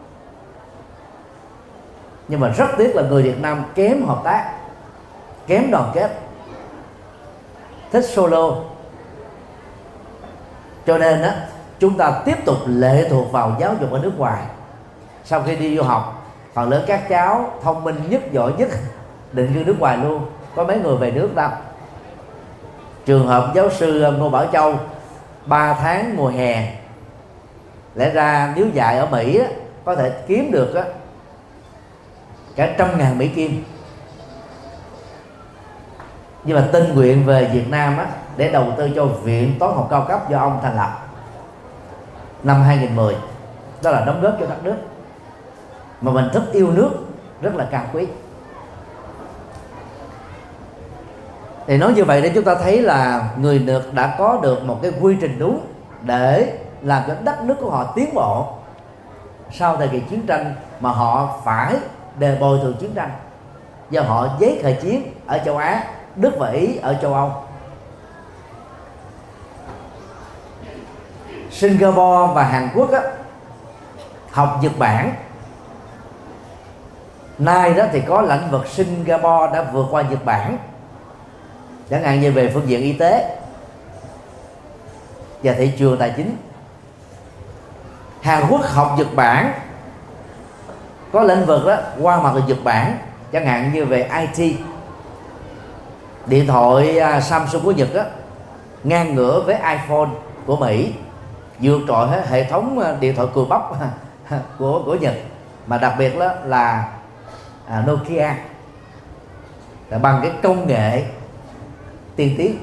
Nhưng mà rất tiếc là người Việt Nam kém hợp tác, kém đoàn kết, thích solo. Cho nên đó, chúng ta tiếp tục lệ thuộc vào giáo dục ở nước ngoài. Sau khi đi du học, phần lớn các cháu thông minh nhất, giỏi nhất định cư nước ngoài luôn, có mấy người về nước đâu. Trường hợp giáo sư Ngô Bảo Châu ba tháng mùa hè, lẽ ra nếu dạy ở Mỹ á, có thể kiếm được á, cả trăm ngàn Mỹ Kim, nhưng mà tình nguyện về Việt Nam á, để đầu tư cho viện toán học cao cấp do ông thành lập năm hai nghìn mười. Đó là đóng góp cho đất nước mà mình rất yêu nước, rất là cao quý. Thì nói như vậy để chúng ta thấy là người Nhật đã có được một cái quy trình đúng để làm cho đất nước của họ tiến bộ sau thời kỳ chiến tranh mà họ phải đền bồi thường chiến tranh, do họ giấy khởi chiến ở châu Á, Đức và Ý ở châu Âu. Singapore và Hàn Quốc á, học Nhật Bản. Nay đó thì có lĩnh vực Singapore đã vượt qua Nhật Bản, chẳng hạn như về phương diện y tế và thị trường tài chính. Hàn Quốc học Nhật Bản, có lĩnh vực đó qua mặt ở Nhật Bản, chẳng hạn như về i tê. Điện thoại Samsung của Nhật á, ngang ngửa với iPhone của Mỹ, vượt trội hết hệ thống điện thoại cùi bắp của của Nhật, mà đặc biệt đó là à, Nokia, là bằng cái công nghệ tiên tiến.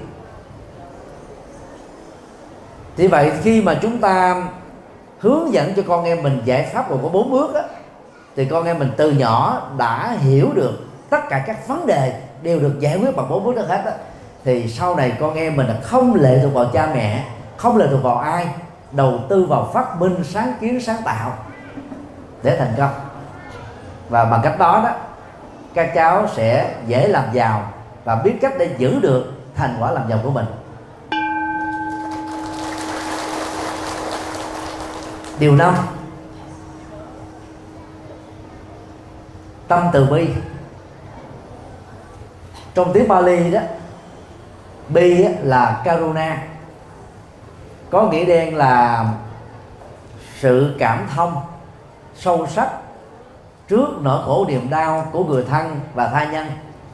Thì vậy khi mà chúng ta hướng dẫn cho con em mình giải pháp của bốn bước á, thì con em mình từ nhỏ đã hiểu được tất cả các vấn đề đều được giải quyết bằng bốn bước đó hết á, thì sau này con em mình là không lệ thuộc vào cha mẹ, không lệ thuộc vào ai, đầu tư vào phát minh, sáng kiến, sáng tạo để thành công. Và bằng cách đó đó, các cháu sẽ dễ làm giàu và biết cách để giữ được thành quả làm giàu của mình. Điều năm, tâm từ bi. Trong tiếng Pali đó, bi là karuna, có nghĩa đen là sự cảm thông sâu sắc trước nỗi khổ niềm đau của người thân và tha nhân.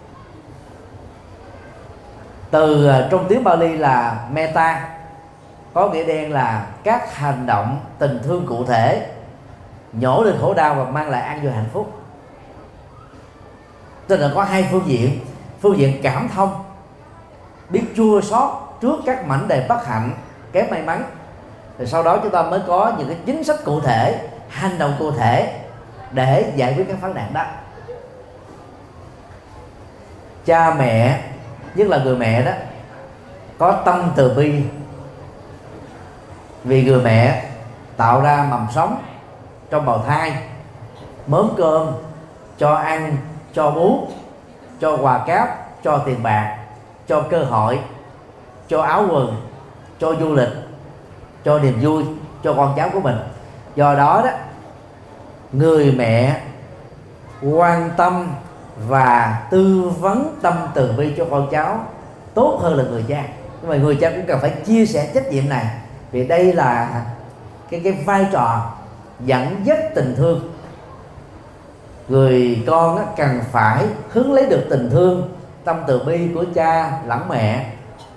Từ trong tiếng Pali là metta, có nghĩa đen là các hành động tình thương cụ thể nhổ lên khổ đau và mang lại an vui hạnh phúc. Tức là có hai phương diện. Phương diện cảm thông, biết chua xót trước các mảnh đề bất hạnh, kém may mắn, thì sau đó chúng ta mới có những cái chính sách cụ thể, hành động cụ thể để giải quyết các vấn nạn đó. Cha mẹ, nhất là người mẹ đó, có tâm từ bi, vì người mẹ tạo ra mầm sống trong bào thai, mớm cơm, cho ăn, cho bú, cho quà cáp, cho tiền bạc, cho cơ hội, cho áo quần, cho du lịch, cho niềm vui cho con cháu của mình. Do đó đó, người mẹ quan tâm và tư vấn tâm từ bi cho con cháu tốt hơn là người cha. Nhưng mà người cha cũng cần phải chia sẻ trách nhiệm này, vì đây là cái cái vai trò dẫn dắt tình thương. Người con á, cần phải hướng lấy được tình thương, tâm từ bi của cha lẫn mẹ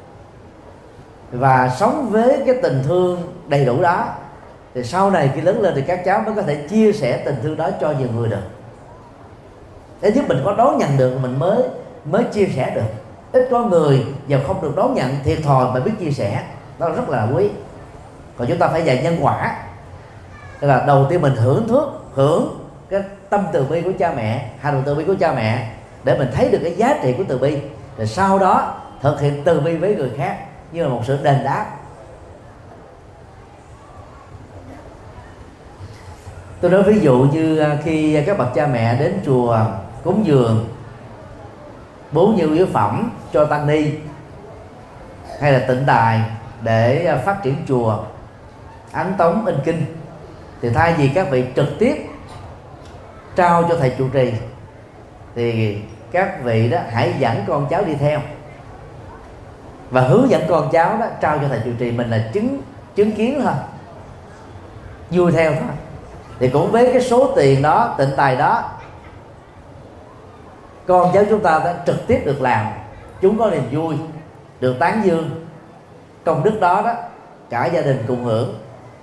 và sống với cái tình thương đầy đủ đó, thì sau này khi lớn lên thì các cháu mới có thể chia sẻ tình thương đó cho nhiều người được. Để giúp mình có đón nhận được mình mới mới chia sẻ được. Ít có người giờ không được đón nhận, thiệt thòi mà biết chia sẻ, đó rất là quý. Còn chúng ta phải dạy nhân quả, tức là đầu tiên mình hưởng thước hưởng cái tâm từ bi của cha mẹ, hành động từ bi của cha mẹ, để mình thấy được cái giá trị của từ bi, rồi sau đó thực hiện từ bi với người khác như là một sự đền đáp. Tôi nói ví dụ như khi các bậc cha mẹ đến chùa cúng dường bốn nhu yếu phẩm cho tăng ni hay là tịnh tài để phát triển chùa, ấn tống in kinh, thì thay vì các vị trực tiếp trao cho thầy trụ trì, thì các vị đó hãy dẫn con cháu đi theo và hướng dẫn con cháu đó trao cho thầy trụ trì. Mình là chứng chứng kiến thôi, vui theo thôi. Thì cũng với cái số tiền đó, tịnh tài đó, con cháu chúng ta đã trực tiếp được làm, chúng có niềm vui, được tán dương, công đức đó đó cả gia đình cùng hưởng.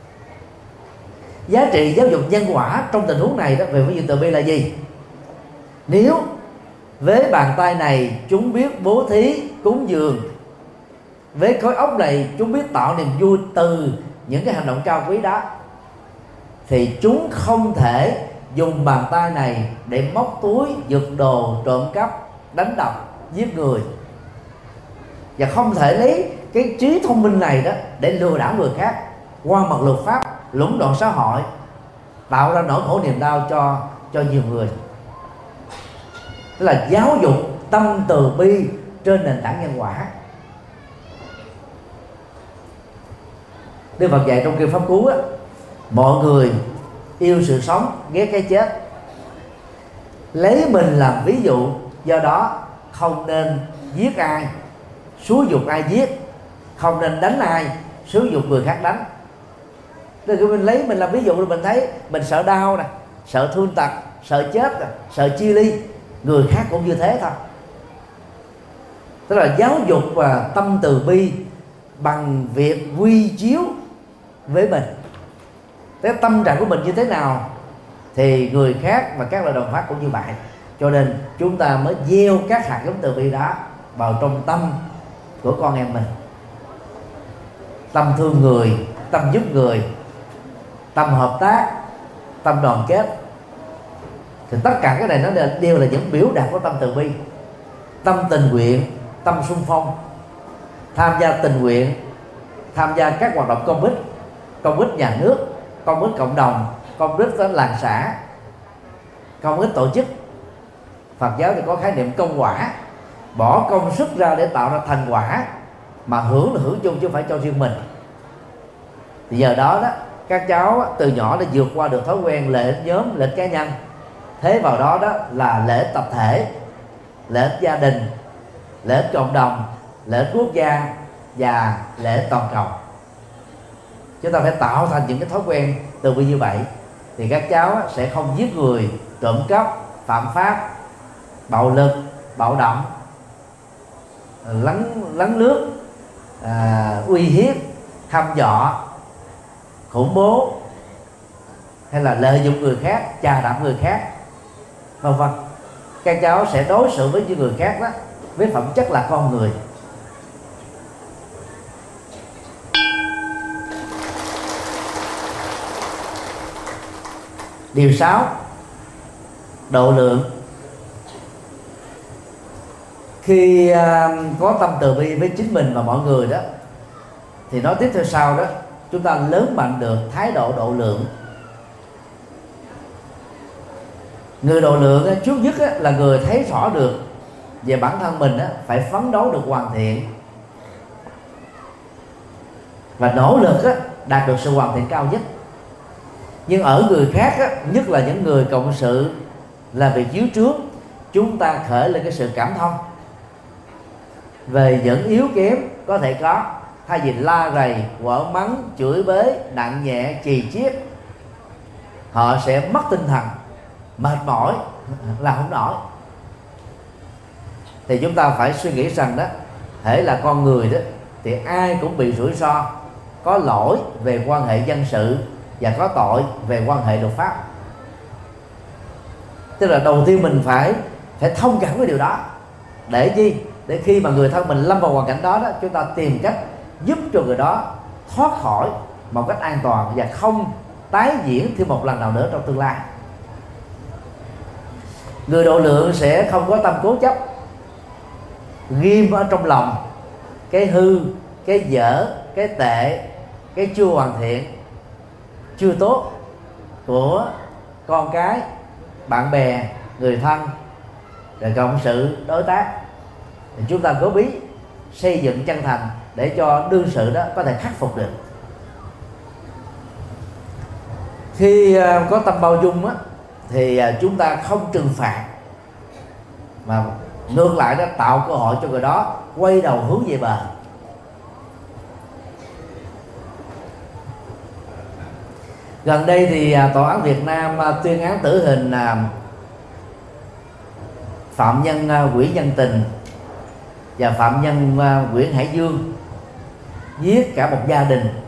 Giá trị giáo dục nhân quả trong tình huống này đó về phương diện từ bi là gì? Nếu với bàn tay này chúng biết bố thí cúng dường, với khối óc này chúng biết tạo niềm vui từ những cái hành động cao quý đó, thì chúng không thể dùng bàn tay này để móc túi, giật đồ, trộm cắp, đánh đập, giết người, và không thể lấy cái trí thông minh này đó để lừa đảo người khác qua mặt luật pháp, lũng đoạn xã hội, tạo ra nỗi khổ niềm đau cho cho nhiều người. Tức là giáo dục tâm từ bi trên nền tảng nhân quả. Đức Phật dạy trong kinh Pháp Cú á, mọi người yêu sự sống, ghét cái chết. Lấy mình làm ví dụ, do đó không nên giết ai, xúi giục ai giết, không nên đánh ai, xúi giục người khác đánh. Tức là mình lấy mình làm ví dụ, rồi mình thấy mình sợ đau nè, sợ thương tật, sợ chết nè, sợ chia ly, người khác cũng như thế thôi. Tức là giáo dục và tâm từ bi bằng việc quy chiếu với mình. Cái tâm trạng của mình như thế nào thì người khác và các loại đồng pháp cũng như vậy. Cho nên chúng ta mới gieo các hạt giống từ bi đó vào trong tâm của con em mình. Tâm thương người, tâm giúp người, tâm hợp tác, tâm đoàn kết, thì tất cả cái này nó đều là những biểu đạt của tâm từ bi. Tâm tình nguyện, tâm sung phong, tham gia tình nguyện, tham gia các hoạt động công ích, công ích nhà nước, công ích cộng đồng, công ích ở làng xã, công ích tổ chức. Phật giáo thì có khái niệm công quả, bỏ công sức ra để tạo ra thành quả, mà hưởng là hưởng chung chứ không phải cho riêng mình. Thì giờ đó đó các cháu từ nhỏ đã vượt qua được thói quen lợi ích nhóm, lợi ích cá nhân, thế vào đó đó là lợi ích tập thể, lợi ích gia đình, lợi ích cộng đồng, lợi ích quốc gia và lợi ích toàn cầu. Chúng ta phải tạo thành những cái thói quen từ bi như vậy, thì các cháu sẽ không giết người, trộm cắp, phạm pháp, bạo lực, bạo động, lấn lấn lướt, à, uy hiếp, hăm dọa, khủng bố, hay là lợi dụng người khác, chà đạp người khác, vân vân. Các cháu sẽ đối xử với những người khác đó với phẩm chất là con người. Điều sáu, độ lượng. Khi uh, có tâm từ bi với chính mình và mọi người đó, thì nói tiếp theo sau đó chúng ta lớn mạnh được thái độ độ lượng. Người độ lượng trước nhất là người thấy rõ được về bản thân mình phải phấn đấu được hoàn thiện và nỗ lực đạt được sự hoàn thiện cao nhất. Nhưng ở người khác, nhất là những người cộng sự làm việc dưới trướng, chúng ta khởi lên cái sự cảm thông về những yếu kém có thể có, thay vì la rầy, quở mắng, chửi bới, nặng nhẹ, chì chiết, họ sẽ mất tinh thần, mệt mỏi, làm không nổi. Thì chúng ta phải suy nghĩ rằng đó, hễ là con người đó thì ai cũng bị rủi ro, có lỗi về quan hệ dân sự và có tội về quan hệ luật pháp. Tức là đầu tiên mình phải phải thông cảm với điều đó. Để chi? Để khi mà người thân mình lâm vào hoàn cảnh đó, đó chúng ta tìm cách giúp cho người đó thoát khỏi một cách an toàn và không tái diễn thêm một lần nào nữa trong tương lai. Người độ lượng sẽ không có tâm cố chấp, ghim ở trong lòng cái hư, cái dở, cái tệ, cái chưa hoàn thiện, chưa tốt của con cái, bạn bè, người thân, rồi cộng sự, đối tác. Thì chúng ta cố bí xây dựng chân thành để cho đương sự đó có thể khắc phục được. Khi có tâm bao dung á, thì chúng ta không trừng phạt, mà ngược lại đó tạo cơ hội cho người đó quay đầu hướng về bờ. Gần đây thì tòa án Việt Nam tuyên án tử hình phạm nhân Nguyễn Văn Tình và phạm nhân Nguyễn Hải Dương giết cả một gia đình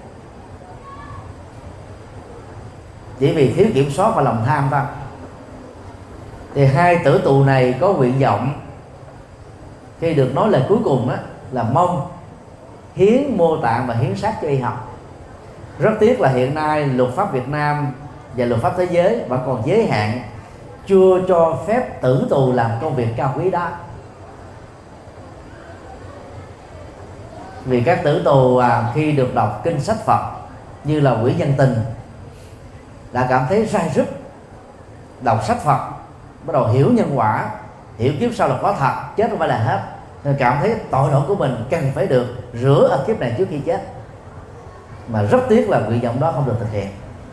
chỉ vì thiếu kiểm soát và lòng tham thôi. Thì hai tử tù này có nguyện vọng khi được nói lời cuối cùng đó là mong hiến mô tạng và hiến xác cho y học. Rất tiếc là hiện nay luật pháp Việt Nam và luật pháp thế giới vẫn còn giới hạn, chưa cho phép tử tù làm công việc cao quý đó. Vì các tử tù à, khi được đọc kinh sách Phật như là Nguyễn Văn Tình đã cảm thấy rai rứt, đọc sách Phật bắt đầu hiểu nhân quả, hiểu kiếp sau là có thật, chết không phải là hết, nên cảm thấy tội lỗi của mình cần phải được rửa ở kiếp này trước khi chết. Mà rất tiếc là nguyện vọng đó không được thực hiện.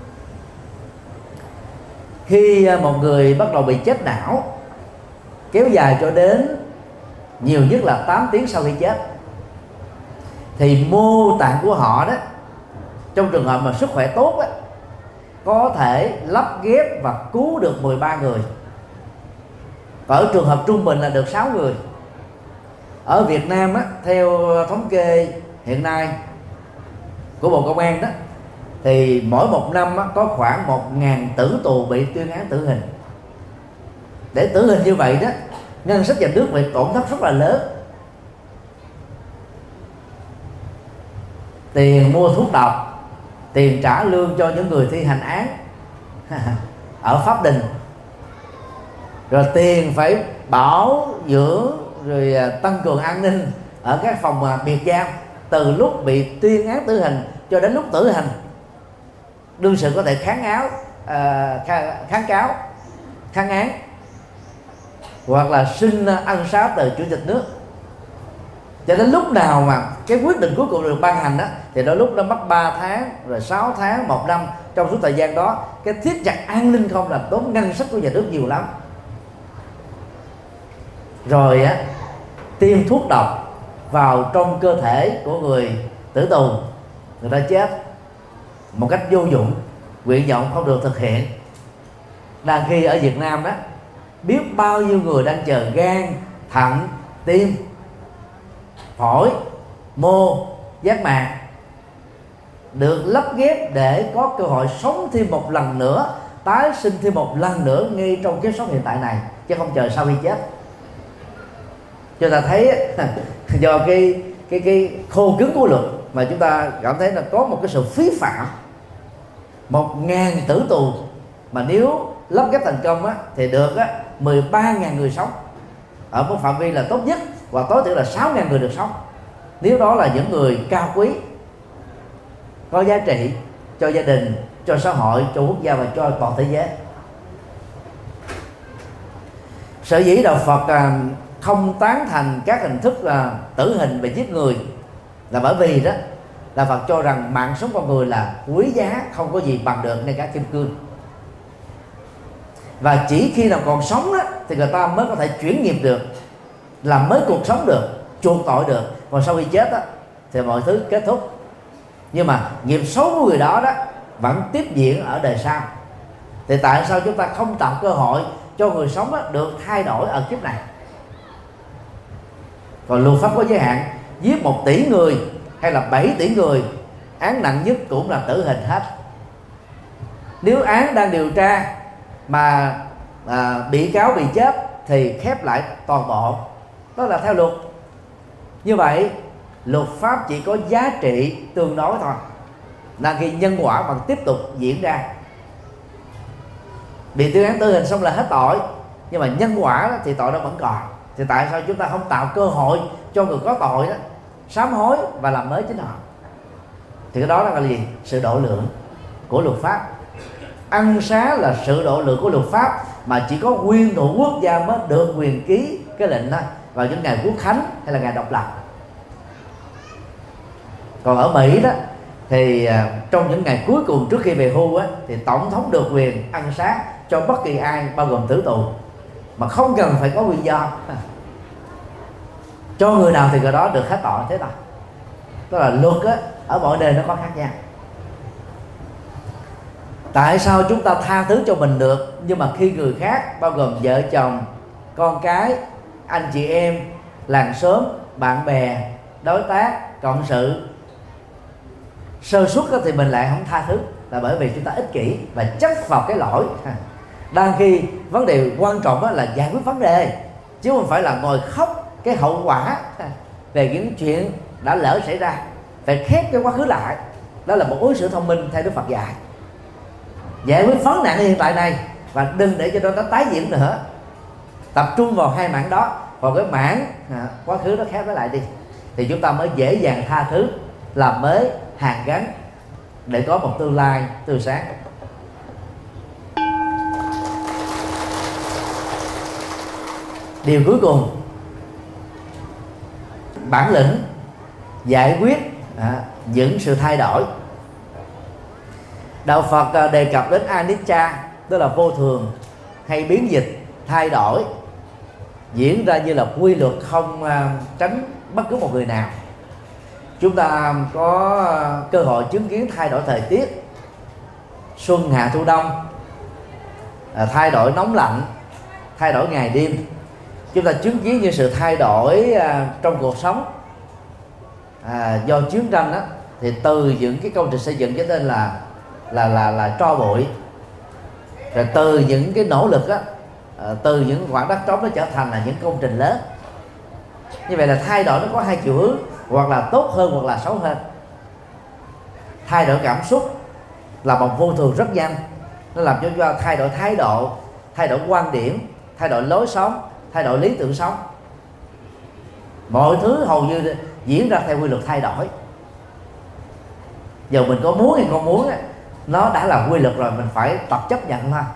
Khi một người bắt đầu bị chết não kéo dài cho đến nhiều nhất là tám tiếng sau khi chết, thì mô tạng của họ đó, trong trường hợp mà sức khỏe tốt đó, có thể lắp ghép và cứu được mười ba người. Và ở trường hợp trung bình là được sáu người. Ở Việt Nam á, theo thống kê hiện nay của Bộ Công an đó, thì mỗi một năm á, có khoảng một ngàn tử tù bị tuyên án tử hình. Để tử hình như vậy đó, ngân sách nhà nước bị tổn thất rất là lớn. Tiền mua thuốc độc, tiền trả lương cho những người thi hành án ở pháp đình, rồi tiền phải bảo dưỡng, rồi tăng cường an ninh ở các phòng biệt giam từ lúc bị tuyên án tử hình cho đến lúc tử hình. Đương sự có thể kháng áo, uh, kháng cáo, kháng án, hoặc là xin ân xá từ chủ tịch nước. Cho đến lúc nào mà cái quyết định cuối cùng được ban hành đó, thì đôi lúc nó mất ba tháng, rồi sáu tháng, một năm. Trong suốt thời gian đó, cái thiết chặt an ninh không làm tốn ngân sách của nhà nước nhiều lắm. Rồi á, tiêm thuốc độc vào trong cơ thể của người tử tù, người ta chết một cách vô dụng, nguyện vọng không được thực hiện. Đang khi ở Việt Nam đó, biết bao nhiêu người đang chờ gan, thận, tim, phổi, mô, giác mạc được lắp ghép để có cơ hội sống thêm một lần nữa, tái sinh thêm một lần nữa ngay trong kiếp sống hiện tại này, chứ không chờ sau khi chết. Chúng ta thấy do cái cái cái khô cứng của luật mà chúng ta cảm thấy là có một cái sự phí phạm. Một ngàn tử tù mà nếu lắp ghép thành công á, thì được á, mười ba ngàn người sống ở một phạm vi là tốt nhất, và tối thiểu là sáu ngàn người được sống, nếu đó là những người cao quý. có giá trị cho gia đình, cho xã hội, cho quốc gia và cho toàn thế giới. Sở dĩ đạo Phật à, không tán thành các hình thức là tử hình và giết người là bởi vì đó là Phật cho rằng mạng sống con người là quý giá, không có gì bằng được ngay cả kim cương. Và chỉ khi nào còn sống đó thì người ta mới có thể chuyển nghiệp được, làm mới cuộc sống được, chuộc tội được. Còn sau khi chết đó thì mọi thứ kết thúc. Nhưng mà nghiệp xấu của người đó đó vẫn tiếp diễn ở đời sau. Thì tại sao chúng ta không tạo cơ hội cho người sống đó được thay đổi ở kiếp này? Còn luật pháp có giới hạn, giết một tỷ người hay là bảy tỷ người, án nặng nhất cũng là tử hình hết. Nếu án đang điều tra mà à, bị cáo bị chết thì khép lại toàn bộ, đó là theo luật. Như vậy luật pháp chỉ có giá trị tương đối thôi, là khi nhân quả vẫn tiếp tục diễn ra. Bị tuyên án tử hình xong là hết tội, nhưng mà nhân quả đó, thì tội đó vẫn còn. Thì tại sao chúng ta không tạo cơ hội cho người có tội đó sám hối và làm mới chính họ? Thì cái đó là gì? Sự độ lượng của luật pháp. Ân xá là sự độ lượng của luật pháp mà chỉ có nguyên thủ quốc gia mới được quyền ký cái lệnh đó vào những ngày quốc khánh hay là ngày độc lập. Còn ở Mỹ đó thì à, trong những ngày cuối cùng trước khi về hưu á, thì tổng thống được quyền ân xá cho bất kỳ ai, bao gồm tử tù, mà không cần phải có nguyên do. Cho người nào thì người đó được hết tội. Thế thôi. Tức là luật á, ở mọi nơi nó có khác nhau. Tại sao chúng ta tha thứ cho mình được, nhưng mà khi người khác, bao gồm vợ chồng, con cái, anh chị em, làng xóm, bạn bè, đối tác, cộng sự, sơ suất thì mình lại không tha thứ? Là bởi vì chúng ta ích kỷ và chấp vào cái lỗi. Đang khi vấn đề quan trọng là giải quyết vấn đề, chứ không phải là ngồi khóc cái hậu quả về những chuyện đã lỡ xảy ra. Phải khép cái quá khứ lại. Đó là một ứng xử thông minh theo Đức Phật dạy. Giải quyết vấn nạn hiện tại này và đừng để cho nó tái diễn nữa. Tập trung vào hai mảng đó, còn cái mảng à, quá khứ nó khép nó lại đi, thì chúng ta mới dễ dàng tha thứ, làm mới, hàn gắn để có một tương lai tươi sáng. Điều cuối cùng, bản lĩnh giải quyết à, những sự thay đổi. Đạo Phật à, đề cập đến anicca, tức là vô thường hay biến dịch, thay đổi diễn ra như là quy luật không à, tránh bất cứ một người nào. Chúng ta có à, cơ hội chứng kiến thay đổi thời tiết, xuân hạ thu đông, à, thay đổi nóng lạnh, thay đổi ngày đêm. Chúng ta chứng kiến như sự thay đổi à, trong cuộc sống à, do chiến tranh đó, thì từ những cái công trình xây dựng trở nên là là là là tro bụi, rồi từ những cái nỗ lực á, à, từ những khoảng đất trống nó trở thành là những công trình lớn. Như vậy là thay đổi nó có hai chiều hướng, hoặc là tốt hơn hoặc là xấu hơn. Thay đổi cảm xúc là một vô thường rất nhanh, nó làm cho chúng ta thay đổi thái độ, thay đổi quan điểm, thay đổi lối sống, thay đổi lý tưởng sống. Mọi thứ hầu như diễn ra theo quy luật thay đổi. Giờ mình có muốn hay không muốn, nó đã là quy luật rồi, mình phải tập chấp nhận thôi.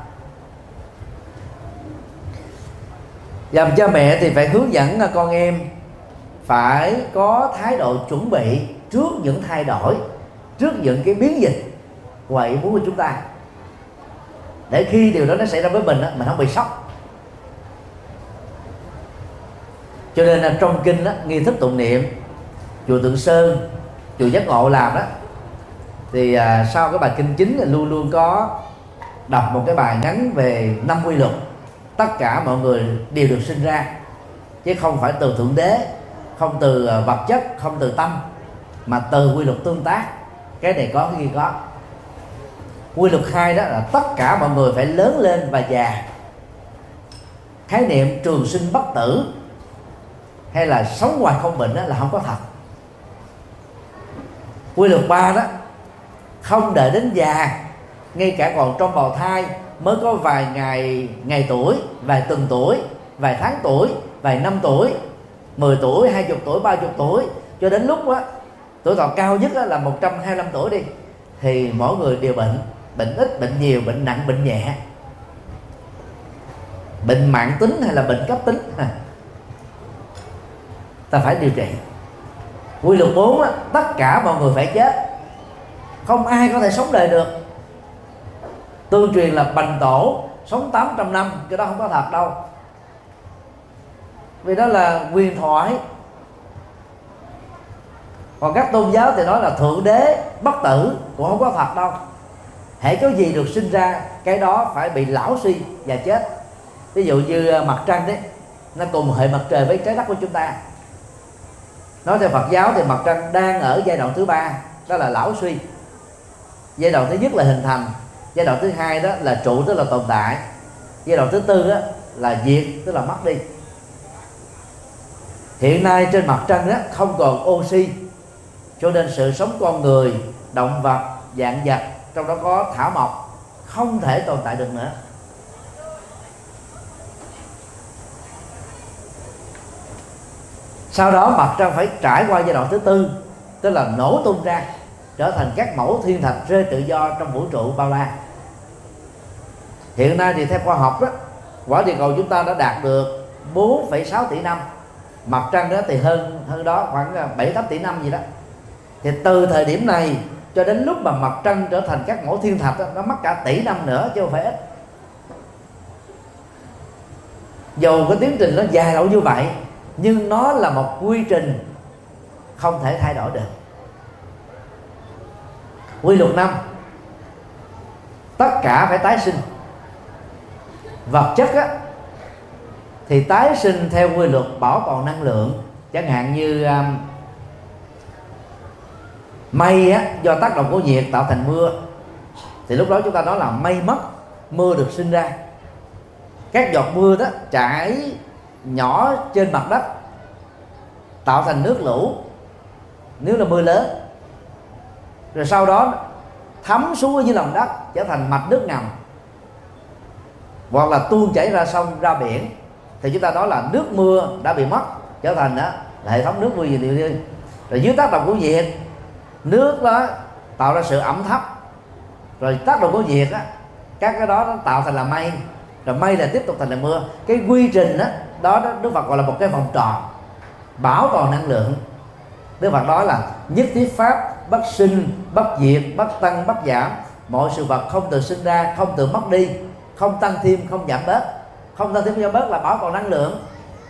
Làm cha mẹ thì phải hướng dẫn con em phải có thái độ chuẩn bị trước những thay đổi, trước những cái biến dịch ngoài ý muốn của chúng ta, để khi điều đó nó xảy ra với mình, mình không bị sốc. Cho nên là trong kinh đó, nghi thức tụng niệm chùa Tượng Sơn, chùa Giác Ngộ làm đó, thì à, sau cái bài kinh chính luôn luôn có đọc một cái bài ngắn về năm quy luật. Tất cả mọi người đều được sinh ra, chứ không phải từ thượng đế, không từ vật chất, không từ tâm, mà từ quy luật tương tác. Cái này có, cái kia có. Quy luật hai đó là tất cả mọi người phải lớn lên và già. Khái niệm trường sinh bất tử hay là sống hoài không bệnh đó là không có thật. Quy luật ba đó, không đợi đến già, ngay cả còn trong bào thai mới có vài ngày ngày tuổi, vài tuần tuổi, vài tháng tuổi, vài năm tuổi, mười tuổi, hai mươi tuổi, ba mươi tuổi, cho đến lúc á, tuổi thọ cao nhất là một trăm hai mươi lăm tuổi đi, thì mỗi người đều bệnh, bệnh ít, bệnh nhiều, bệnh nặng, bệnh nhẹ, bệnh mãn tính hay là bệnh cấp tính, ta phải điều trị. Quy luật bốn á, tất cả mọi người phải chết, không ai có thể sống đời được. Tương truyền là Bành Tổ sống tám trăm năm, cái đó không có thật đâu, vì đó là huyền thoại. Còn các tôn giáo thì nói là thượng đế bất tử, cũng không có thật đâu. Hễ có gì được sinh ra, cái đó phải bị lão suy và chết. Ví dụ như mặt trăng đấy, nó cùng hệ mặt trời với trái đất của chúng ta. Nói theo Phật giáo thì mặt trăng đang ở giai đoạn thứ ba, đó là lão suy. Giai đoạn thứ nhất là hình thành, giai đoạn thứ hai đó là trụ, tức là tồn tại, giai đoạn thứ tư đó là diệt, tức là mất đi. Hiện nay trên mặt trăng đó không còn oxy, cho nên sự sống con người, động vật, vạn vật, trong đó có thảo mộc, không thể tồn tại được nữa. Sau đó mặt trăng phải trải qua giai đoạn thứ tư, tức là nổ tung ra, trở thành các mẫu thiên thạch rơi tự do trong vũ trụ bao la. Hiện nay thì theo khoa học đó, quả địa cầu chúng ta đã đạt được bốn phẩy sáu tỷ năm, mặt trăng đó thì hơn hơn đó khoảng bảy tám tỷ năm gì đó. Thì từ thời điểm này cho đến lúc mà mặt trăng trở thành các mẫu thiên thạch đó, nó mất cả tỷ năm nữa chứ không phải ít. Dù cái tiến trình nó dài lâu như vậy, nhưng nó là một quy trình không thể thay đổi được. Quy luật năm, tất cả phải tái sinh. Vật chất á, thì tái sinh theo quy luật bảo toàn năng lượng. Chẳng hạn như um, mây á, do tác động của nhiệt tạo thành mưa, thì lúc đó chúng ta nói là mây mất, mưa được sinh ra. Các giọt mưa đó chảy nhỏ trên mặt đất tạo thành nước lũ nếu là mưa lớn, rồi sau đó thấm xuống ở dưới lòng đất trở thành mạch nước ngầm, hoặc là tuôn chảy ra sông, ra biển, thì chúng ta nói là nước mưa đã bị mất, trở thành đó là hệ thống nước mưa gì điều đi. Rồi dưới tác động của nhiệt, nước đó tạo ra sự ẩm thấp, rồi tác động của nhiệt á, các cái đó nó tạo thành là mây, rồi mây là tiếp tục thành là mưa. Cái quy trình đó, đó, đó Đức Phật gọi là một cái vòng tròn bảo toàn năng lượng. Đức Phật nói là nhất thiết pháp bất sinh, bất diệt, bất tăng, bất giảm. Mọi sự vật không từ sinh ra, không từ mất đi, không tăng thêm, không giảm bớt. Không tăng thêm, không giảm bớt là bảo toàn năng lượng.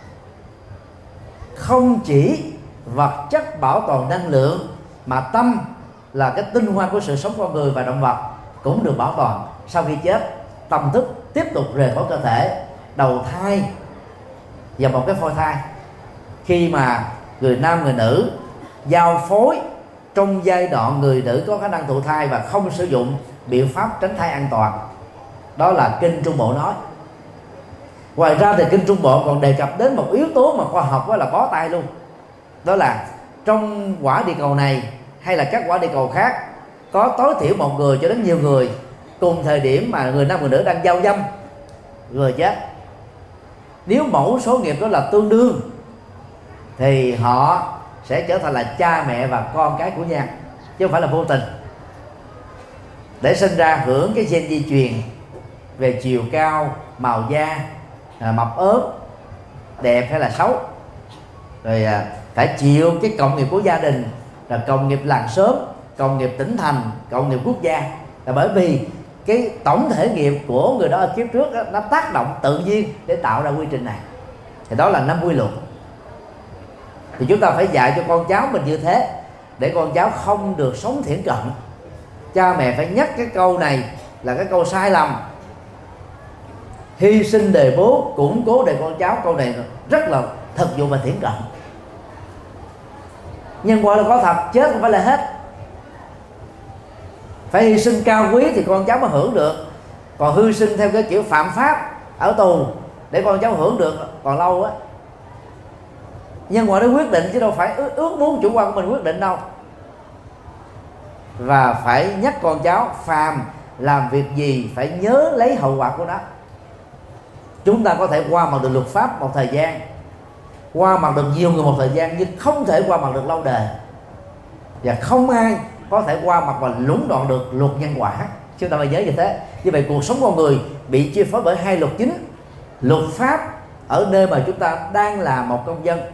Không chỉ vật chất bảo toàn năng lượng, mà tâm là cái tinh hoa của sự sống con người và động vật cũng được bảo toàn. Sau khi chết, tâm thức tiếp tục rời khỏi cơ thể, đầu thai và một cái phôi thai. Khi mà người nam người nữ giao phối trong giai đoạn người nữ có khả năng thụ thai và không sử dụng biện pháp tránh thai an toàn, đó là Kinh Trung Bộ nói. Ngoài ra thì Kinh Trung Bộ còn đề cập đến một yếu tố mà khoa học đó là bó tay luôn, đó là trong quả địa cầu này hay là các quả địa cầu khác có tối thiểu một người cho đến nhiều người cùng thời điểm mà người nam người nữ đang giao dâm người chết. Nếu mẫu số nghiệp đó là tương đương thì họ sẽ trở thành là cha mẹ và con cái của nhau, chứ không phải là vô tình. Để sinh ra hưởng cái gen di truyền về chiều cao, màu da, mập ốm, đẹp hay là xấu, rồi phải chịu cái cộng nghiệp của gia đình, là cộng nghiệp làng xóm, cộng nghiệp tỉnh thành, cộng nghiệp quốc gia, là bởi vì cái tổng thể nghiệp của người đó ở kiếp trước đó, nó tác động tự nhiên để tạo ra quy trình này. Thì đó là năm quy luật. Thì chúng ta phải dạy cho con cháu mình như thế, để con cháu không được sống thiển cận. Cha mẹ phải nhắc cái câu này là cái câu sai lầm. Hy sinh đời bố, củng cố đời con cháu, câu này rất là thực dụng và thiển cận. Nhân quả là có thật, chết không phải là hết. Phải hy sinh cao quý thì con cháu mới hưởng được. Còn hy sinh theo cái kiểu phạm pháp ở tù để con cháu hưởng được còn lâu á. Nhân quả nó quyết định chứ đâu phải ước, ước muốn chủ quan của mình quyết định đâu. Và phải nhắc con cháu phàm làm việc gì phải nhớ lấy hậu quả của nó. Chúng ta có thể qua mặt được luật pháp một thời gian, qua mặt được nhiều người một thời gian, nhưng không thể qua mặt được lâu đời. Và không ai có thể qua mặt và lũng đoạn được luật nhân quả. Chúng ta phải nhớ như thế. Như vậy cuộc sống con người bị chi phối bởi hai luật chính: luật pháp ở nơi mà chúng ta đang là một công dân,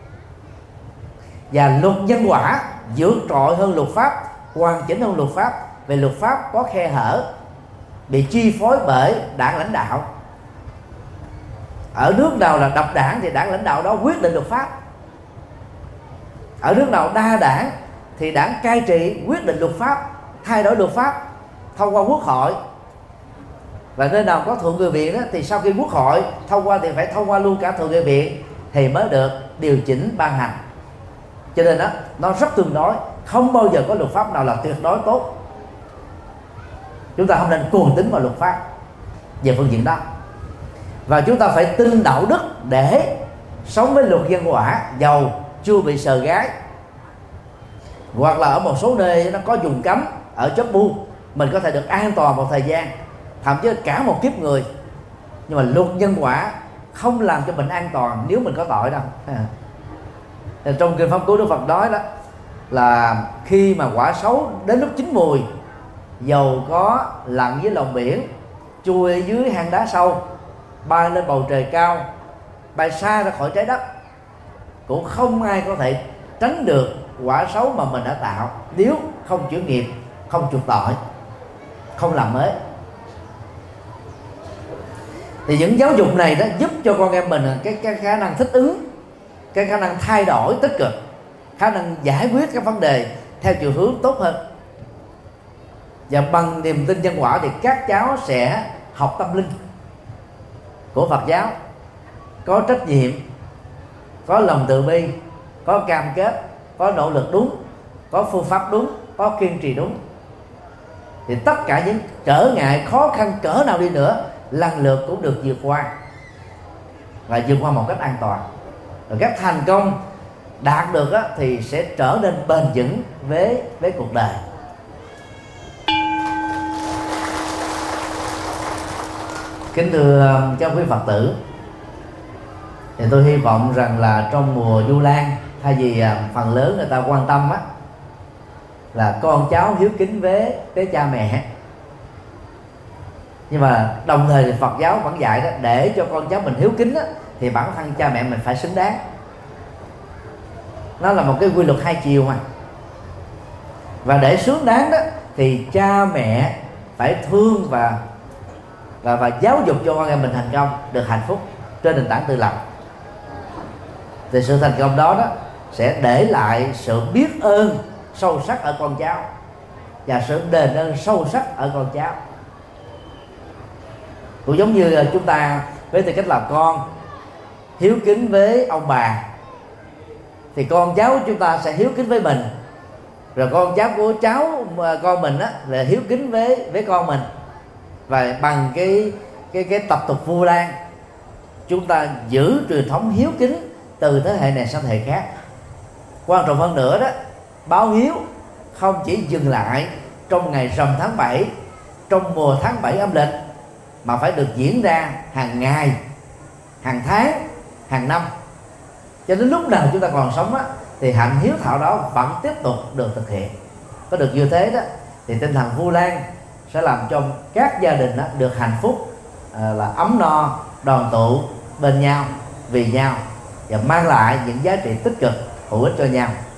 và luật nhân quả vượt trội hơn luật pháp, hoàn chỉnh hơn luật pháp. Về luật pháp có khe hở, bị chi phối bởi đảng lãnh đạo. Ở nước nào là độc đảng thì đảng lãnh đạo đó quyết định luật pháp. Ở nước nào đa đảng thì đảng cai trị quyết định luật pháp, thay đổi luật pháp thông qua quốc hội. Và nơi nào có thượng nghị viện đó, thì sau khi quốc hội thông qua thì phải thông qua luôn cả thượng nghị viện thì mới được điều chỉnh ban hành. Cho nên đó, nó rất tương đối, không bao giờ có luật pháp nào là tuyệt đối tốt. Chúng ta không nên cuồng tín vào luật pháp về phương diện đó. Và chúng ta phải tin đạo đức để sống với luật nhân quả, dầu chưa bị sờ gái, hoặc là ở một số nơi nó có vùng cấm ở chóp bu, mình có thể được an toàn một thời gian, thậm chí cả một kiếp người. Nhưng mà luật nhân quả không làm cho mình an toàn nếu mình có tội đâu. Trong kinh Pháp Cú, Đức Phật nói đó là khi mà quả xấu đến lúc chín mùi, dầu có lặn dưới lòng biển, chui dưới hang đá sâu, bay lên bầu trời cao, bay xa ra khỏi trái đất, cũng không ai có thể tránh được quả xấu mà mình đã tạo, nếu không chịu nghiệp, không chuộc tội, không làm mới. Thì những giáo dục này đó giúp cho con em mình cái, cái khả năng thích ứng, cái khả năng thay đổi tích cực, khả năng giải quyết các vấn đề theo chiều hướng tốt hơn. Và bằng niềm tin nhân quả thì các cháu sẽ học tâm linh của Phật giáo, có trách nhiệm, có lòng từ bi, có cam kết, có nỗ lực đúng, có phương pháp đúng, có kiên trì đúng. Thì tất cả những trở ngại khó khăn cỡ nào đi nữa, lần lượt cũng được vượt qua, và vượt qua một cách an toàn. Rồi các thành công đạt được á, thì sẽ trở nên bền vững với với cuộc đời. Kính thưa các quý Phật tử, thì tôi hy vọng rằng là trong mùa Vu Lan, thay vì phần lớn người ta quan tâm á là con cháu hiếu kính với với cha mẹ, nhưng mà đồng thời thì Phật giáo vẫn dạy đó, để cho con cháu mình hiếu kính á, thì bản thân cha mẹ mình phải xứng đáng. Nó là một cái quy luật hai chiều mà. Và để xứng đáng đó thì cha mẹ phải thương và và và giáo dục cho con em mình thành công, được hạnh phúc trên nền tảng tự lập. Thì sự thành công đó đó sẽ để lại sự biết ơn sâu sắc ở con cháu, và sự đền ơn sâu sắc ở con cháu. Cũng giống như chúng ta với tư cách là con hiếu kính với ông bà, thì con cháu chúng ta sẽ hiếu kính với mình, rồi con cháu của cháu con mình á là hiếu kính với với con mình. Và bằng cái cái cái tập tục Vu Lan, chúng ta giữ truyền thống hiếu kính từ thế hệ này sang thế hệ khác. Quan trọng hơn nữa đó, báo hiếu không chỉ dừng lại trong ngày rằm tháng bảy, trong mùa tháng bảy âm lịch, mà phải được diễn ra hàng ngày, hàng tháng, hàng năm. Cho đến lúc nào chúng ta còn sống á, thì hạnh hiếu thảo đó vẫn tiếp tục được thực hiện. Có được như thế đó thì tinh thần Vu Lan sẽ làm cho các gia đình đó được hạnh phúc, à, là ấm no, đoàn tụ bên nhau, vì nhau, và mang lại những giá trị tích cực hữu ích cho nhau.